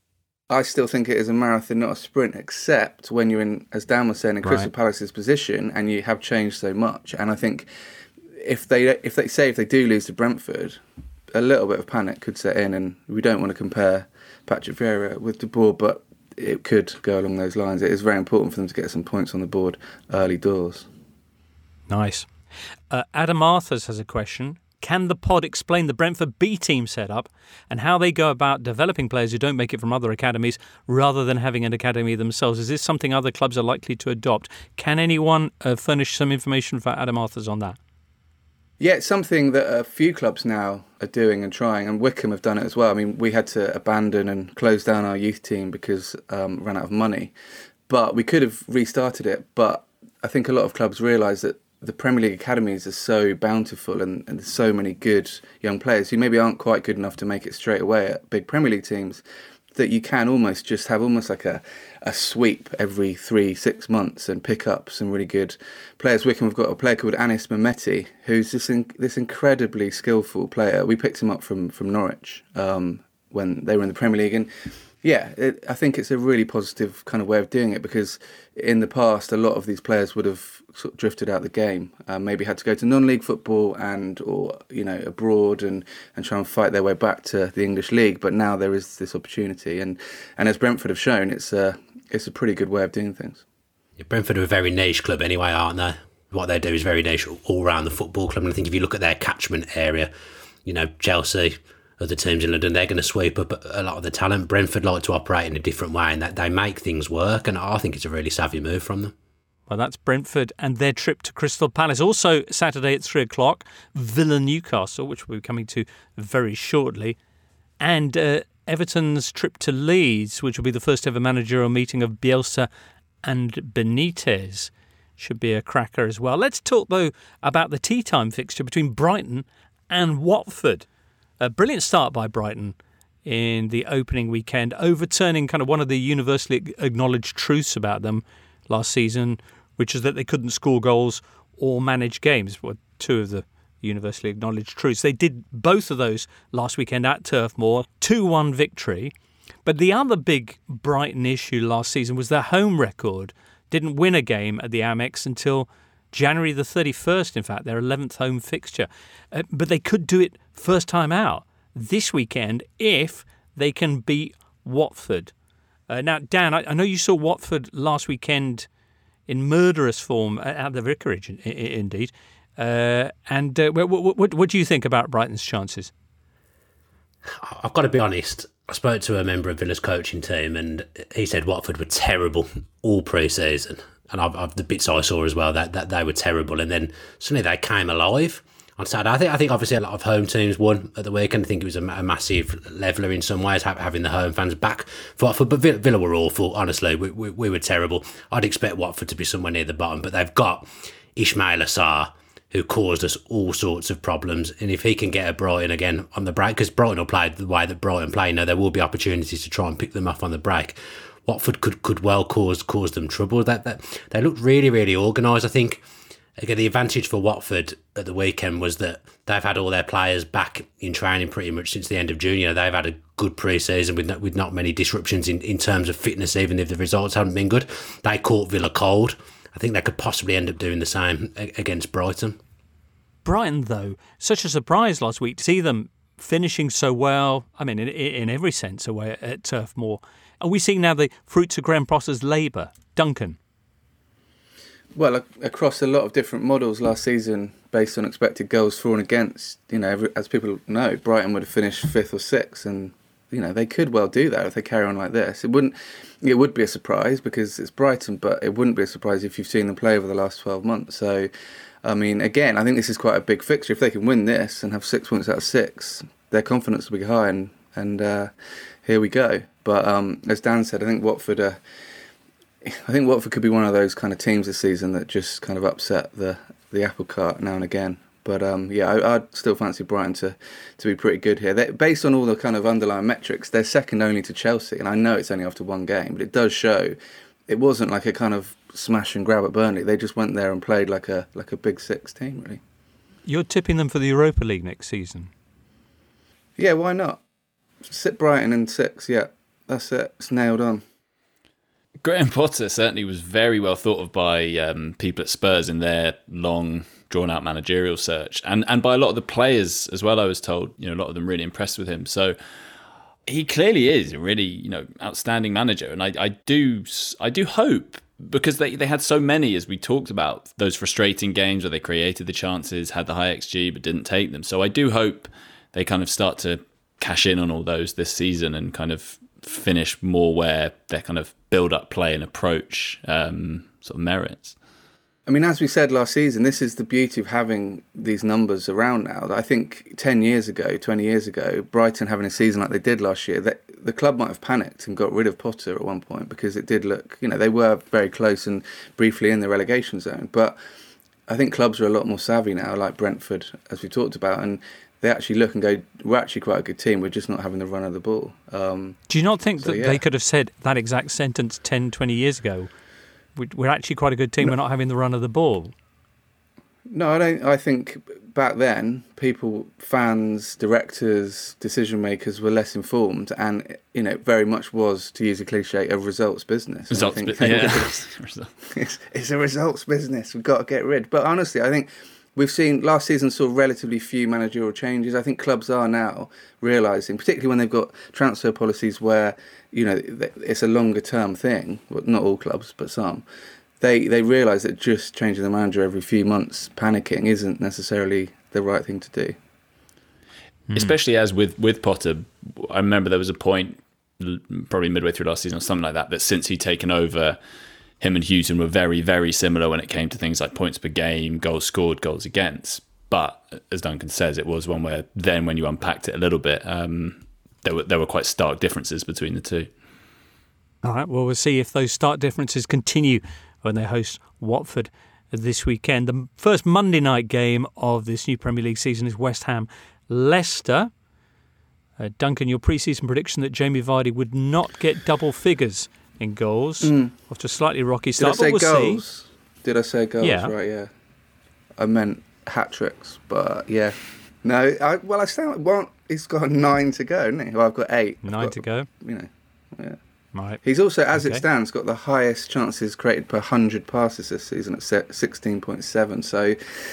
I still think it is a marathon, not a sprint, except when you're in, as Dan was saying, in Crystal Palace's position, and you have changed so much. And I think if they do lose to Brentford, a little bit of panic could set in, and we don't want to compare Patrick Vieira with De Boer, but it could go along those lines. It is very important for them to get some points on the board early doors. Nice. Adam Arthurs has a question. Can the pod explain the Brentford B team setup and how they go about developing players who don't make it from other academies rather than having an academy themselves? Is this something other clubs are likely to adopt? Can anyone furnish some information for Adam Arthurs on that? Yeah, it's something that a few clubs now are doing and trying, and Wycombe have done it as well. I mean, we had to abandon and close down our youth team because ran out of money, but we could have restarted it. But I think a lot of clubs realise that the Premier League academies are so bountiful, and there's so many good young players who maybe aren't quite good enough to make it straight away at big Premier League teams, that you can almost just have almost like a sweep every 3-6 months and pick up some really good players. Wycombe have got a player called Anis Mehmeti, who's this incredibly skillful player. We picked him up from Norwich when they were in the Premier League, and yeah, I think it's a really positive kind of way of doing it, because in the past a lot of these players would have sort of drifted out the game, maybe had to go to non-league football or abroad and try and fight their way back to the English league. But now there is this opportunity, and as Brentford have shown, it's a pretty good way of doing things. Yeah, Brentford are a very niche club anyway, aren't they? What they do is very niche all around the football club, and I think if you look at their catchment area, Chelsea, other teams in London, they're going to sweep up a lot of the talent. Brentford like to operate in a different way, and that they make things work, and I think it's a really savvy move from them. Well, that's Brentford and their trip to Crystal Palace. Also, Saturday at 3 o'clock, Villa Newcastle, which we'll be coming to very shortly, and Everton's trip to Leeds, which will be the first ever managerial meeting of Bielsa and Benitez. Should be a cracker as well. Let's talk, though, about the tea time fixture between Brighton and Watford. A brilliant start by Brighton in the opening weekend, overturning kind of one of the universally acknowledged truths about them last season, which is that they couldn't score goals or manage games. Well, two of the universally acknowledged truths. They did both of those last weekend at Turf Moor, 2-1 victory. But the other big Brighton issue last season was their home record. Didn't win a game at the Amex until January the 31st, in fact, their 11th home fixture. But they could do it first time out this weekend if they can beat Watford. Now, Dan, I know you saw Watford last weekend in murderous form at the Vicarage, indeed. What do you think about Brighton's chances? I've got to be honest. I spoke to a member of Villa's coaching team, and he said Watford were terrible all pre-season. And the bits I saw as well, that they were terrible. And then suddenly they came alive on Saturday. I think obviously a lot of home teams won at the weekend. I think it was a massive leveller in some ways, having the home fans back for Watford. But Villa were awful, honestly. We were terrible. I'd expect Watford to be somewhere near the bottom. But they've got Ismail Assar, who caused us all sorts of problems. And if he can get a Brighton again on the break, because Brighton will play the way that Brighton play, there will be opportunities to try and pick them off on the break. Watford could well cause them trouble. That they looked really, really organised. I think again the advantage for Watford at the weekend was that they've had all their players back in training pretty much since the end of June. They've had a good pre-season with not many disruptions in terms of fitness, even if the results haven't been good. They caught Villa cold. I think they could possibly end up doing the same against Brighton. Brighton, though, such a surprise last week to see them finishing so well. I mean, in every sense, away at Turf Moor. Are we seeing now the fruits of Graham Prosser's labour? Duncan? Well, across a lot of different models last season, based on expected goals for and against, as people know, Brighton would have finished 5th or 6th, and they could well do that if they carry on like this. It would be a surprise because it's Brighton, but it wouldn't be a surprise if you've seen them play over the last 12 months. So I mean, again, I think this is quite a big fixture. If they can win this and have 6 points out of 6, their confidence will be high, and here we go. But as Dan said, I think Watford could be one of those kind of teams this season that just kind of upset the apple cart now and again. But I'd still fancy Brighton to be pretty good here. Based on all the kind of underlying metrics, they're second only to Chelsea, and I know it's only after one game, but it does show it wasn't like a kind of smash and grab at Burnley. They just went there and played like a Big Six team, really. You're tipping them for the Europa League next season? Yeah, why not? Sit Brighton in 6, yeah. That's it. It's nailed on. Graham Potter certainly was very well thought of by people at Spurs in their long, drawn-out managerial search, and by a lot of the players as well. I was told, a lot of them really impressed with him. So he clearly is a really, outstanding manager, and I do hope, because they had so many, as we talked about, those frustrating games where they created the chances, had the high XG but didn't take them. So I do hope they kind of start to cash in on all those this season and kind of finish more where their kind of build-up play and approach sort of merits. I mean, as we said last season, this is the beauty of having these numbers around now. I think 10 years ago, 20 years ago, Brighton having a season like they did last year, the club might have panicked and got rid of Potter at one point, because it did look, they were very close and briefly in the relegation zone. But I think clubs are a lot more savvy now, like Brentford, as we talked about, and they actually look and go, we're actually quite a good team, we're just not having the run of the ball. Do you not think that they could have said that exact sentence 10, 20 years ago? We're actually quite a good team, we're not having the run of the ball. No, I don't. I think back then, people, fans, directors, decision makers were less informed, and very much was, to use a cliche, a results business. It's a results business. We've got to get rid. But honestly, I think we've seen last season saw relatively few managerial changes. I think clubs are now realising, particularly when they've got transfer policies where it's a longer term thing. Well, not all clubs, but some. They realise that just changing the manager every few months, panicking, isn't necessarily the right thing to do. Especially as with Potter, I remember there was a point, probably midway through last season or something like that since he'd taken over, him and Houghton were very, very similar when it came to things like points per game, goals scored, goals against. But as Duncan says, it was one where then when you unpacked it a little bit, there were quite stark differences between the two. All right, well, we'll see if those stark differences continue when they host Watford this weekend. The first Monday night game of this new Premier League season is West Ham Leicester. Duncan, your pre-season prediction that Jamie Vardy would not get double figures in goals after a slightly rocky start. Did I say but we'll goals? See. Did I say goals? Yeah. Right, yeah. I meant hat-tricks, but yeah. No, I stand. Well, he's got 9 to go, hasn't he? Well, I've got 8. 9 to go. Yeah. Right. He's also, as it stands, got the highest chances created per 100 passes this season at 16.7. So,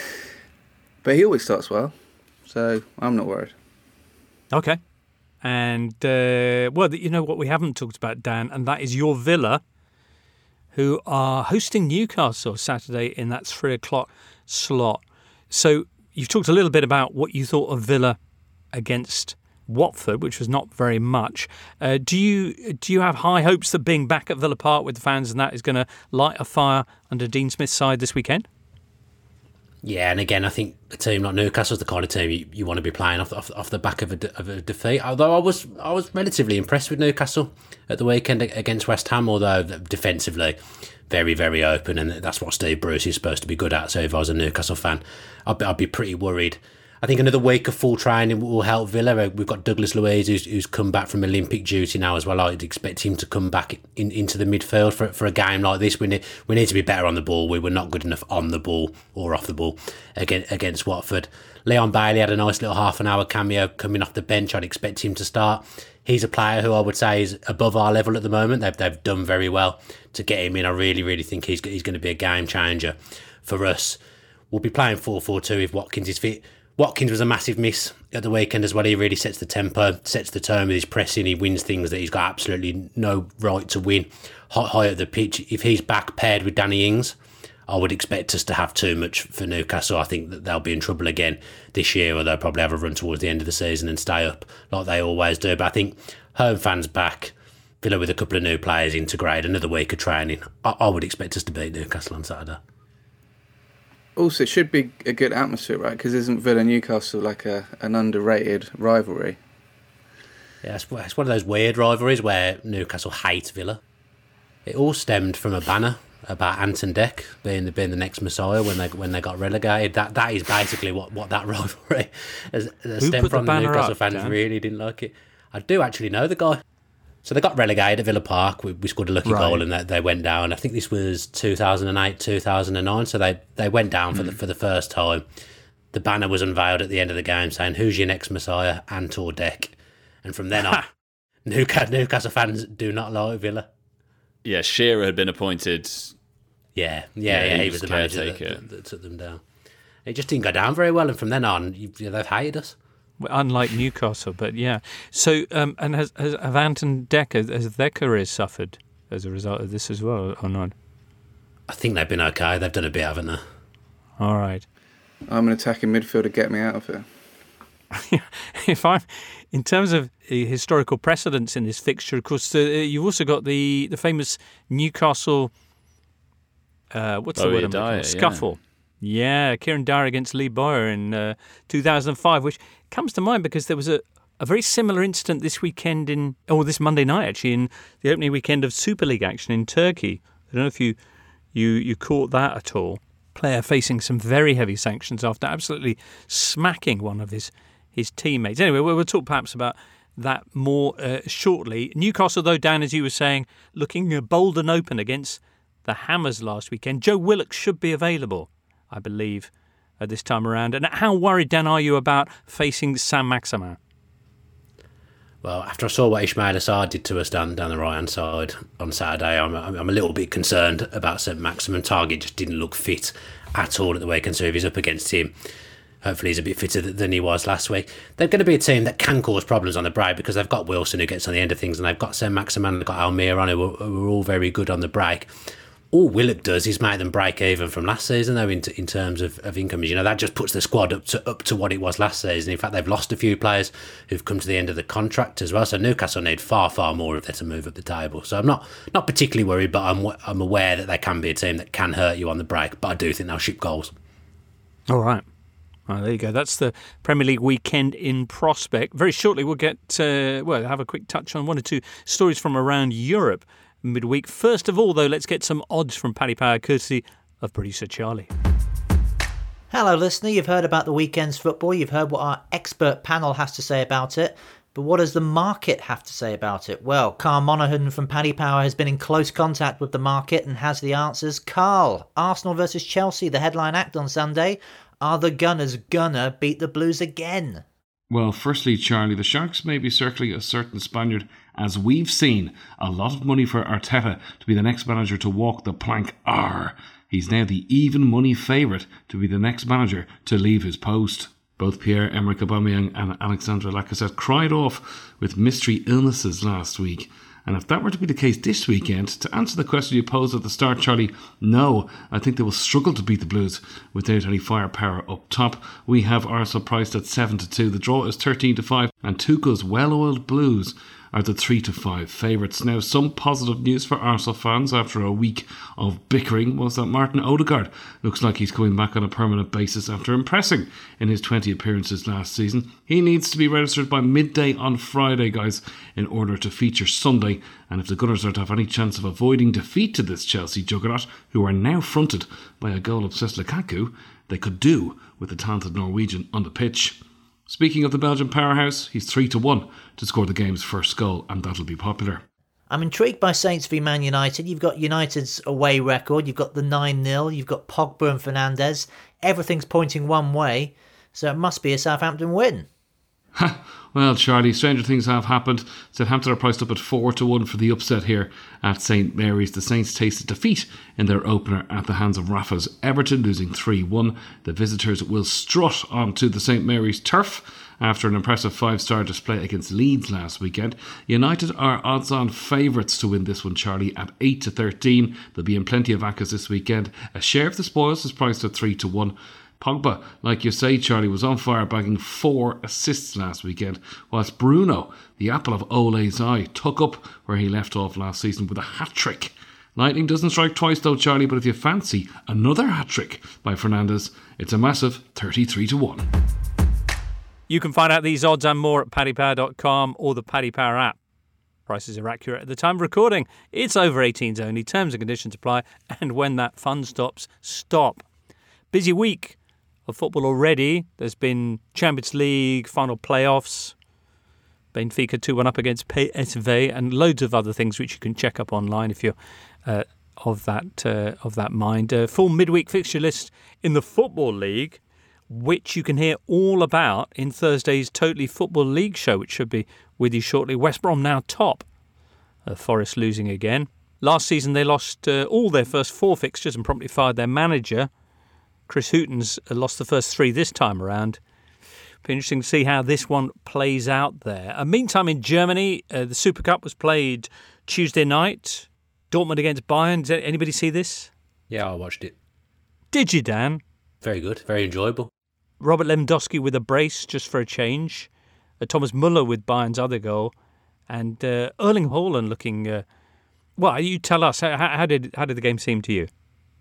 but he always starts well, so I'm not worried. Okay. And, you know what we haven't talked about, Dan, and that is your Villa, who are hosting Newcastle Saturday in that 3 o'clock slot. So you've talked a little bit about what you thought of Villa against Watford, which was not very much. Do you have high hopes that being back at Villa Park with the fans and that is going to light a fire under Dean Smith's side this weekend? Yeah, and again, I think a team like Newcastle is the kind of team you want to be playing off the back of a defeat. Although I was relatively impressed with Newcastle at the weekend against West Ham, although defensively very, very open, and that's what Steve Bruce is supposed to be good at. So if I was a Newcastle fan, I'd be pretty worried. I think another week of full training will help Villa. We've got Douglas Luiz, who's come back from Olympic duty now as well. I'd expect him to come back into the midfield for a game like this. We need to be better on the ball. We were not good enough on the ball or off the ball against Watford. Leon Bailey had a nice little half-an-hour cameo coming off the bench. I'd expect him to start. He's a player who I would say is above our level at the moment. They've done very well to get him in. I really, really think he's going to be a game changer for us. We'll be playing 4-4-2 if Watkins is fit. Watkins was a massive miss at the weekend as well. He really sets the tempo, sets the tone with his pressing. He wins things that he's got absolutely no right to win high at the pitch. If he's back paired with Danny Ings, I would expect us to have too much for Newcastle. I think that they'll be in trouble again this year, or they'll probably have a run towards the end of the season and stay up like they always do. But I think home fans back, Villa with a couple of new players integrated, another week of training, I would expect us to beat Newcastle on Saturday. Also, it should be a good atmosphere, right? Because isn't Villa-Newcastle like an underrated rivalry? Yeah, it's one of those weird rivalries where Newcastle hate Villa. It all stemmed from a banner about Anton Dek being the next Messiah when they got relegated. That is basically what that rivalry has stemmed from. The Newcastle fans really didn't like it. I do actually know the guy. So they got relegated at Villa Park. We scored a lucky goal and they went down. I think this was 2008, 2009. So they went down for the first time. The banner was unveiled at the end of the game saying, "Who's your next Messiah? Anton Dek." And from then on, Newcastle fans do not like Villa. Yeah, Shearer had been appointed. Yeah, he was the manager that took them down. It just didn't go down very well, and from then on, they've hated us. Well, unlike Newcastle, but yeah. So, and have Anton Dek, has their careers suffered as a result of this as well, or not? I think they've been okay. They've done a bit, haven't they? All right. I'm an attacking midfielder. Get me out of here. In terms of historical precedents in this fixture, of course, you've also got the famous Newcastle. What's the word? Dyer, scuffle. Yeah, Kieran Dyer against Lee Bowyer in 2005, which comes to mind because there was a very similar incident this Monday night actually, in the opening weekend of Super League action in Turkey. I don't know if you caught that at all. Player facing some very heavy sanctions after absolutely smacking one of his teammates. Anyway, we'll talk perhaps about that more shortly. Newcastle, though, Dan, as you were saying, looking bold and open against the Hammers last weekend. Joe Willock should be available, I believe, at this time around. And how worried, Dan, are you about facing Saint-Maximin? Well, after I saw what Ismail Assar did to us down the right-hand side on Saturday, I'm a little bit concerned about Saint-Maximin. Targett just didn't look fit at all at the weekend, so if he's up against him, hopefully he's a bit fitter than he was last week. They're going to be a team that can cause problems on the break because they've got Wilson who gets on the end of things, and they've got Saint-Maximin, they've got Almiron who are all very good on the break. All Willock does is make them break even from last season, though, in terms of income. That just puts the squad up to what it was last season. In fact, they've lost a few players who've come to the end of the contract as well. So Newcastle need far, far more if they're to move up the table. So I'm not particularly worried, but I'm aware that they can be a team that can hurt you on the break. But I do think they'll ship goals. All right. Well, there you go. That's the Premier League weekend in prospect. Very shortly, we'll have a quick touch on one or two stories from around Europe midweek. First of all, though, let's get some odds from Paddy Power, courtesy of producer Charlie. Hello, listener. You've heard about the weekend's football. You've heard what our expert panel has to say about it. But what does the market have to say about it? Well, Carl Monaghan from Paddy Power has been in close contact with the market and has the answers. Carl, Arsenal versus Chelsea, the headline act on Sunday. Are the Gunners gonna beat the Blues again? Well, firstly, Charlie, the Sharks may be circling a certain Spaniard, as we've seen a lot of money for Arteta to be the next manager to walk the plank. He's now the even money favourite to be the next manager to leave his post. Both Pierre-Emerick Aubameyang and Alexandre Lacazette cried off with mystery illnesses last week. And if that were to be the case this weekend, to answer the question you posed at the start, Charlie, no, I think they will struggle to beat the Blues without any firepower up top. We have Arsenal priced at 7-2. The draw is 13-5, and Tuchel's well-oiled Blues are the 3-5 favourites. Now, some positive news for Arsenal fans after a week of bickering was that Martin Odegaard looks like he's coming back on a permanent basis after impressing in his 20 appearances last season. He needs to be registered by midday on Friday, guys, in order to feature Sunday. And if the Gunners are to have any chance of avoiding defeat to this Chelsea juggernaut, who are now fronted by a goal-obsessed Lukaku, they could do with the talented Norwegian on the pitch. Speaking of the Belgian powerhouse, he's 3-1 to score the game's first goal, and that'll be popular. I'm intrigued by Saints v Man United. You've got United's away record, you've got the 9-0, you've got Pogba and Fernandes. Everything's pointing one way, so it must be a Southampton win. Well, Charlie, stranger things have happened. Southampton are priced up at 4-1 for the upset here at St Mary's. The Saints tasted defeat in their opener at the hands of Rafa's Everton, losing 3-1. The visitors will strut onto the St Mary's turf after an impressive 5-star display against Leeds last weekend. United are odds-on favourites to win this one, Charlie, at 8-13. They'll be in plenty of access this weekend. A share of the spoils is priced at 3-1. Pogba, like you say, Charlie, was on fire, bagging 4 assists last weekend, whilst Bruno, the apple of Ole's eye, took up where he left off last season with a hat-trick. Lightning doesn't strike twice though, Charlie, but if you fancy another hat-trick by Fernandez, it's a massive 33-1. You can find out these odds and more at paddypower.com or the Paddy Power app. Prices are accurate at the time of recording. It's over 18s only. Terms and conditions apply. And when that fun stops, stop. Busy week of football already. There's been Champions League, final playoffs. Benfica 2-1 up against PSV, and loads of other things which you can check up online if you're of that mind. Full midweek fixture list in the Football League, which you can hear all about in Thursday's Totally Football League show, which should be with you shortly. West Brom now top. Forest losing again. Last season they lost all their first 4 fixtures and promptly fired their manager. Chris Hughton's lost the first 3 this time around. Be interesting to see how this one plays out there. Meantime, in Germany, the Super Cup was played Tuesday night. Dortmund against Bayern. Did anybody see this? Yeah, I watched it. Did you, Dan? Very good, very enjoyable. Robert Lewandowski with a brace just for a change. Thomas Müller with Bayern's other goal. And Erling Haaland looking... well, you tell us, how did the game seem to you?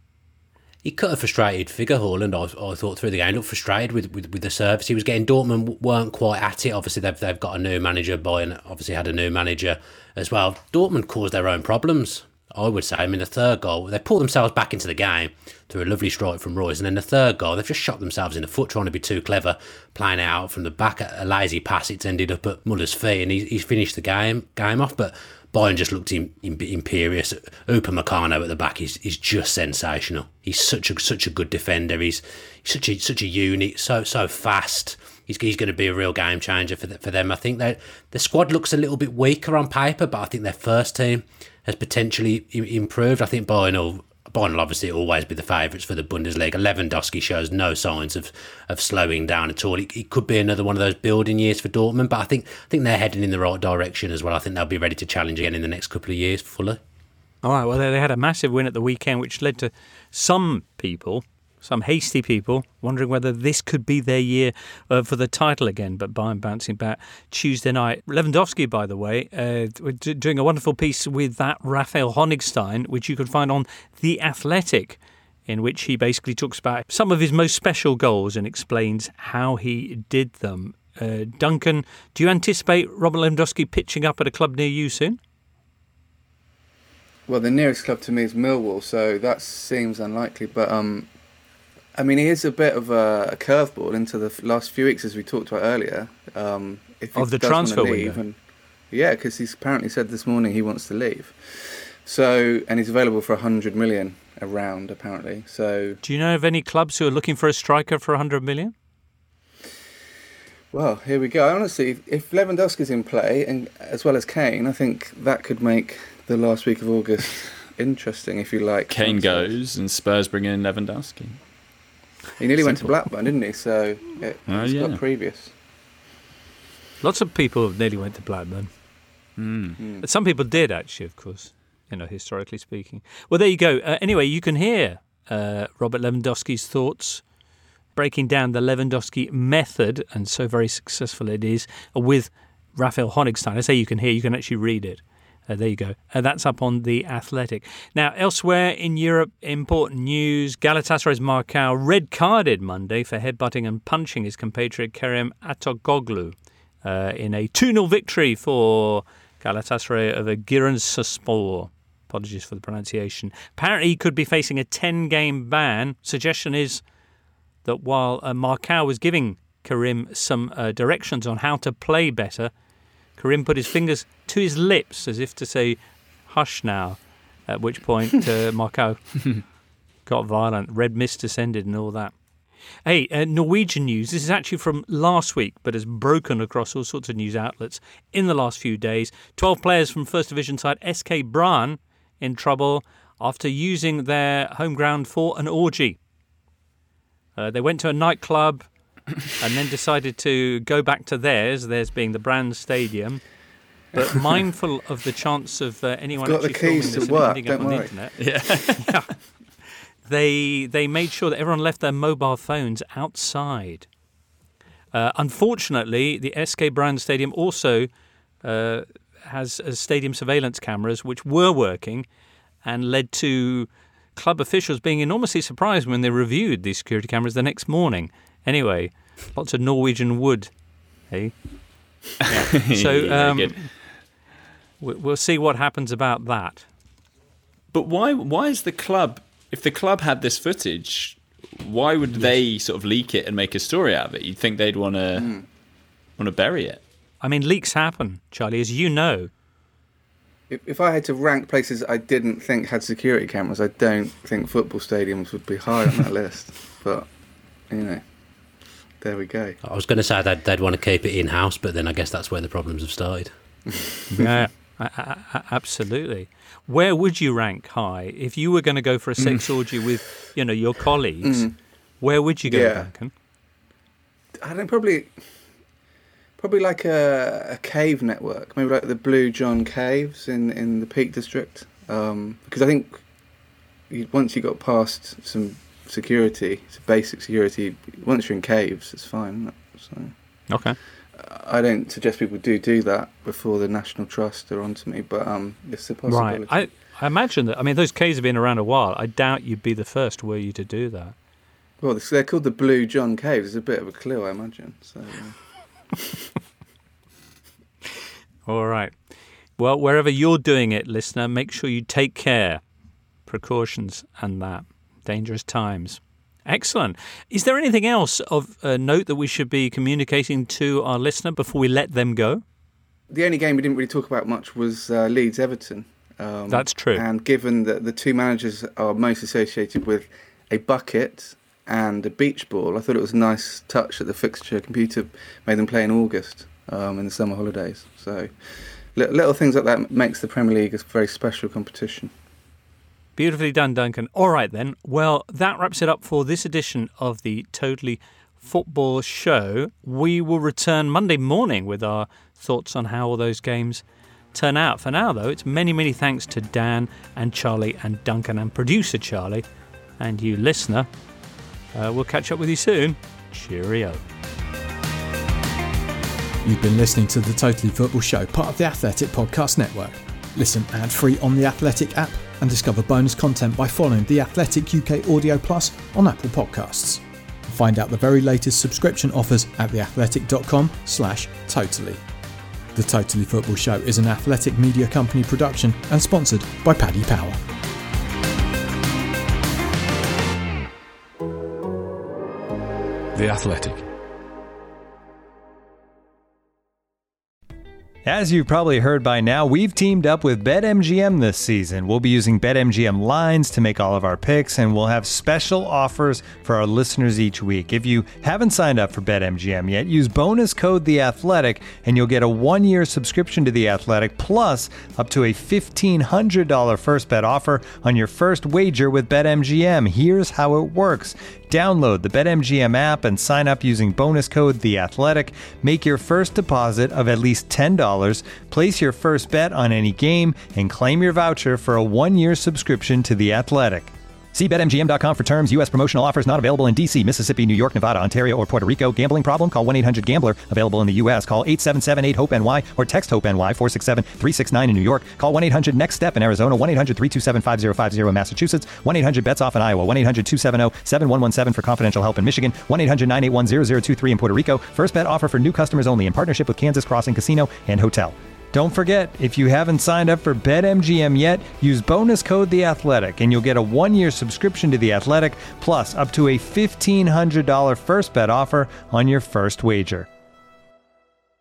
He cut a frustrated figure, Haaland. I thought through the game, looked frustrated with the service he was getting. Dortmund weren't quite at it. Obviously, they've got a new manager. Bayern obviously had a new manager as well. Dortmund caused their own problems, I would say. I mean, the third goal, they pulled themselves back into the game through a lovely strike from Royce. And then the third goal, they've just shot themselves in the foot trying to be too clever, playing out from the back. A lazy pass, it's ended up at Muller's feet, and he's finished the game off. But Bayern just looked imperious. Upamecano at the back is just sensational. He's such a good defender. He's such a unit, so fast. He's going to be a real game changer for them. I think the squad looks a little bit weaker on paper, but I think their first team has potentially improved. I think Bayern will obviously always be the favourites for the Bundesliga. Lewandowski shows no signs of slowing down at all. It could be another one of those building years for Dortmund, but I think they're heading in the right direction as well. I think they'll be ready to challenge again in the next couple of years fully. All right, well, they had a massive win at the weekend, which led to some hasty people, wondering whether this could be their year for the title again. But Bayern bouncing back Tuesday night. Lewandowski, by the way, doing a wonderful piece with that Raphael Honigstein, which you can find on The Athletic, in which he basically talks about some of his most special goals and explains how he did them. Duncan, do you anticipate Robert Lewandowski pitching up at a club near you soon? Well, the nearest club to me is Millwall, so that seems unlikely. But I mean, he is a bit of a curveball into the last few weeks, as we talked about earlier. If of the transfer window. Yeah, because he's apparently said this morning he wants to leave. So, and he's available for 100 million around, apparently. So, do you know of any clubs who are looking for a striker for 100 million? Well, here we go. Honestly, if Lewandowski's in play, and as well as Kane, I think that could make the last week of August interesting, if you like. Kane goes and Spurs bring in Lewandowski. He nearly went to Blackburn, didn't he? So he's got previous. Lots of people nearly went to Blackburn. Some people did, actually, of course, historically speaking. Well, there you go. Anyway, you can hear Robert Lewandowski's thoughts, breaking down the Lewandowski method, and so very successful it is, with Raphael Honigstein. I say you can hear, you can actually read it. There you go. That's up on The Athletic. Now, elsewhere in Europe, important news. Galatasaray's Marcao red-carded Monday for headbutting and punching his compatriot Kerem Atogoglu in a 2-0 victory for Galatasaray over Giresunspor. Apologies for the pronunciation. Apparently, he could be facing a 10-game ban. Suggestion is that while Marcao was giving Karim some directions on how to play better, Karim put his fingers to his lips as if to say, hush now, at which point Marcao got violent, red mist descended and all that. Hey, Norwegian news. This is actually from last week, but has broken across all sorts of news outlets in the last few days. 12 players from First Division side SK Brann in trouble after using their home ground for an orgy. They went to a nightclub and then decided to go back to theirs being the Brann Stadium, but mindful of the chance of anyone actually filming this and ending up on the internet. Yeah. They made sure that everyone left their mobile phones outside. Unfortunately, the SK Brann Stadium also has stadium surveillance cameras which were working, and led to club officials being enormously surprised when they reviewed these security cameras the next morning. Anyway, lots of Norwegian wood, hey? Yeah. So we'll see what happens about that. But why is the club, if the club had this footage, why would they sort of leak it and make a story out of it? You'd think they'd want to bury it. I mean, leaks happen, Charlie, as you know. If I had to rank places I didn't think had security cameras, I don't think football stadiums would be high on that list. But, there we go. I was going to say they'd want to keep it in-house, but then I guess that's where the problems have started. Yeah, absolutely. Where would you rank high? If you were going to go for a sex orgy with, your colleagues, where would you go, Duncan? I don't probably like a cave network, maybe like the Blue John Caves in the Peak District, because I think once you got past some security, some basic security, once you're in caves, it's fine. So, okay. I don't suggest people do that before the National Trust are onto me, but it's a possibility. Right. I imagine that. I mean, those caves have been around a while. I doubt you'd be the first, were you, to do that? Well, they're called the Blue John Caves. It's a bit of a clue, I imagine. So. All right. Well, wherever you're doing it, listener, make sure you take care. Precautions and that. Dangerous times. Excellent. Is there anything else of note that we should be communicating to our listener before we let them go? The only game we didn't really talk about much was Leeds-Everton. That's true. And given that the two managers are most associated with a bucket and a beach ball, I thought it was a nice touch that the fixture computer made them play in August in the summer holidays. So little things like that makes the Premier League a very special competition. Beautifully done, Duncan. All right, then. Well, that wraps it up for this edition of the Totally Football Show. We will return Monday morning with our thoughts on how all those games turn out. For now, though, it's many, many thanks to Dan and Charlie and Duncan and producer Charlie and you, listener. We'll catch up with you soon. Cheerio. You've been listening to the Totally Football Show, part of the Athletic Podcast Network. Listen ad-free on the Athletic app and discover bonus content by following the Athletic UK Audio Plus on Apple Podcasts. Find out the very latest subscription offers at theathletic.com/totally. The Totally Football Show is an Athletic Media Company production and sponsored by Paddy Power. The Athletic. As you've probably heard by now, we've teamed up with BetMGM this season. We'll be using BetMGM lines to make all of our picks, and we'll have special offers for our listeners each week. If you haven't signed up for BetMGM yet, use bonus code THEATHLETIC, and you'll get a 1-year subscription to The Athletic, plus up to a $1,500 first bet offer on your first wager with BetMGM. Here's how it works. Download the BetMGM app and sign up using bonus code THEATHLETIC. Make your first deposit of at least $10. Place your first bet on any game and claim your voucher for a 1-year subscription to The Athletic. See BetMGM.com for terms. U.S. promotional offers not available in D.C., Mississippi, New York, Nevada, Ontario, or Puerto Rico. Gambling problem? Call 1-800-GAMBLER. Available in the U.S. Call 877-8-HOPE-NY or text HOPE-NY 467-369 in New York. Call 1-800-NEXT-STEP in Arizona. 1-800-327-5050 in Massachusetts. 1-800-BETS-OFF in Iowa. 1-800-270-7117 for confidential help in Michigan. 1-800-981-0023 in Puerto Rico. First bet offer for new customers only in partnership with Kansas Crossing Casino and Hotel. Don't forget, if you haven't signed up for BetMGM yet, use bonus code THEATHLETIC and you'll get a 1-year subscription to The Athletic, plus up to a $1,500 first bet offer on your first wager.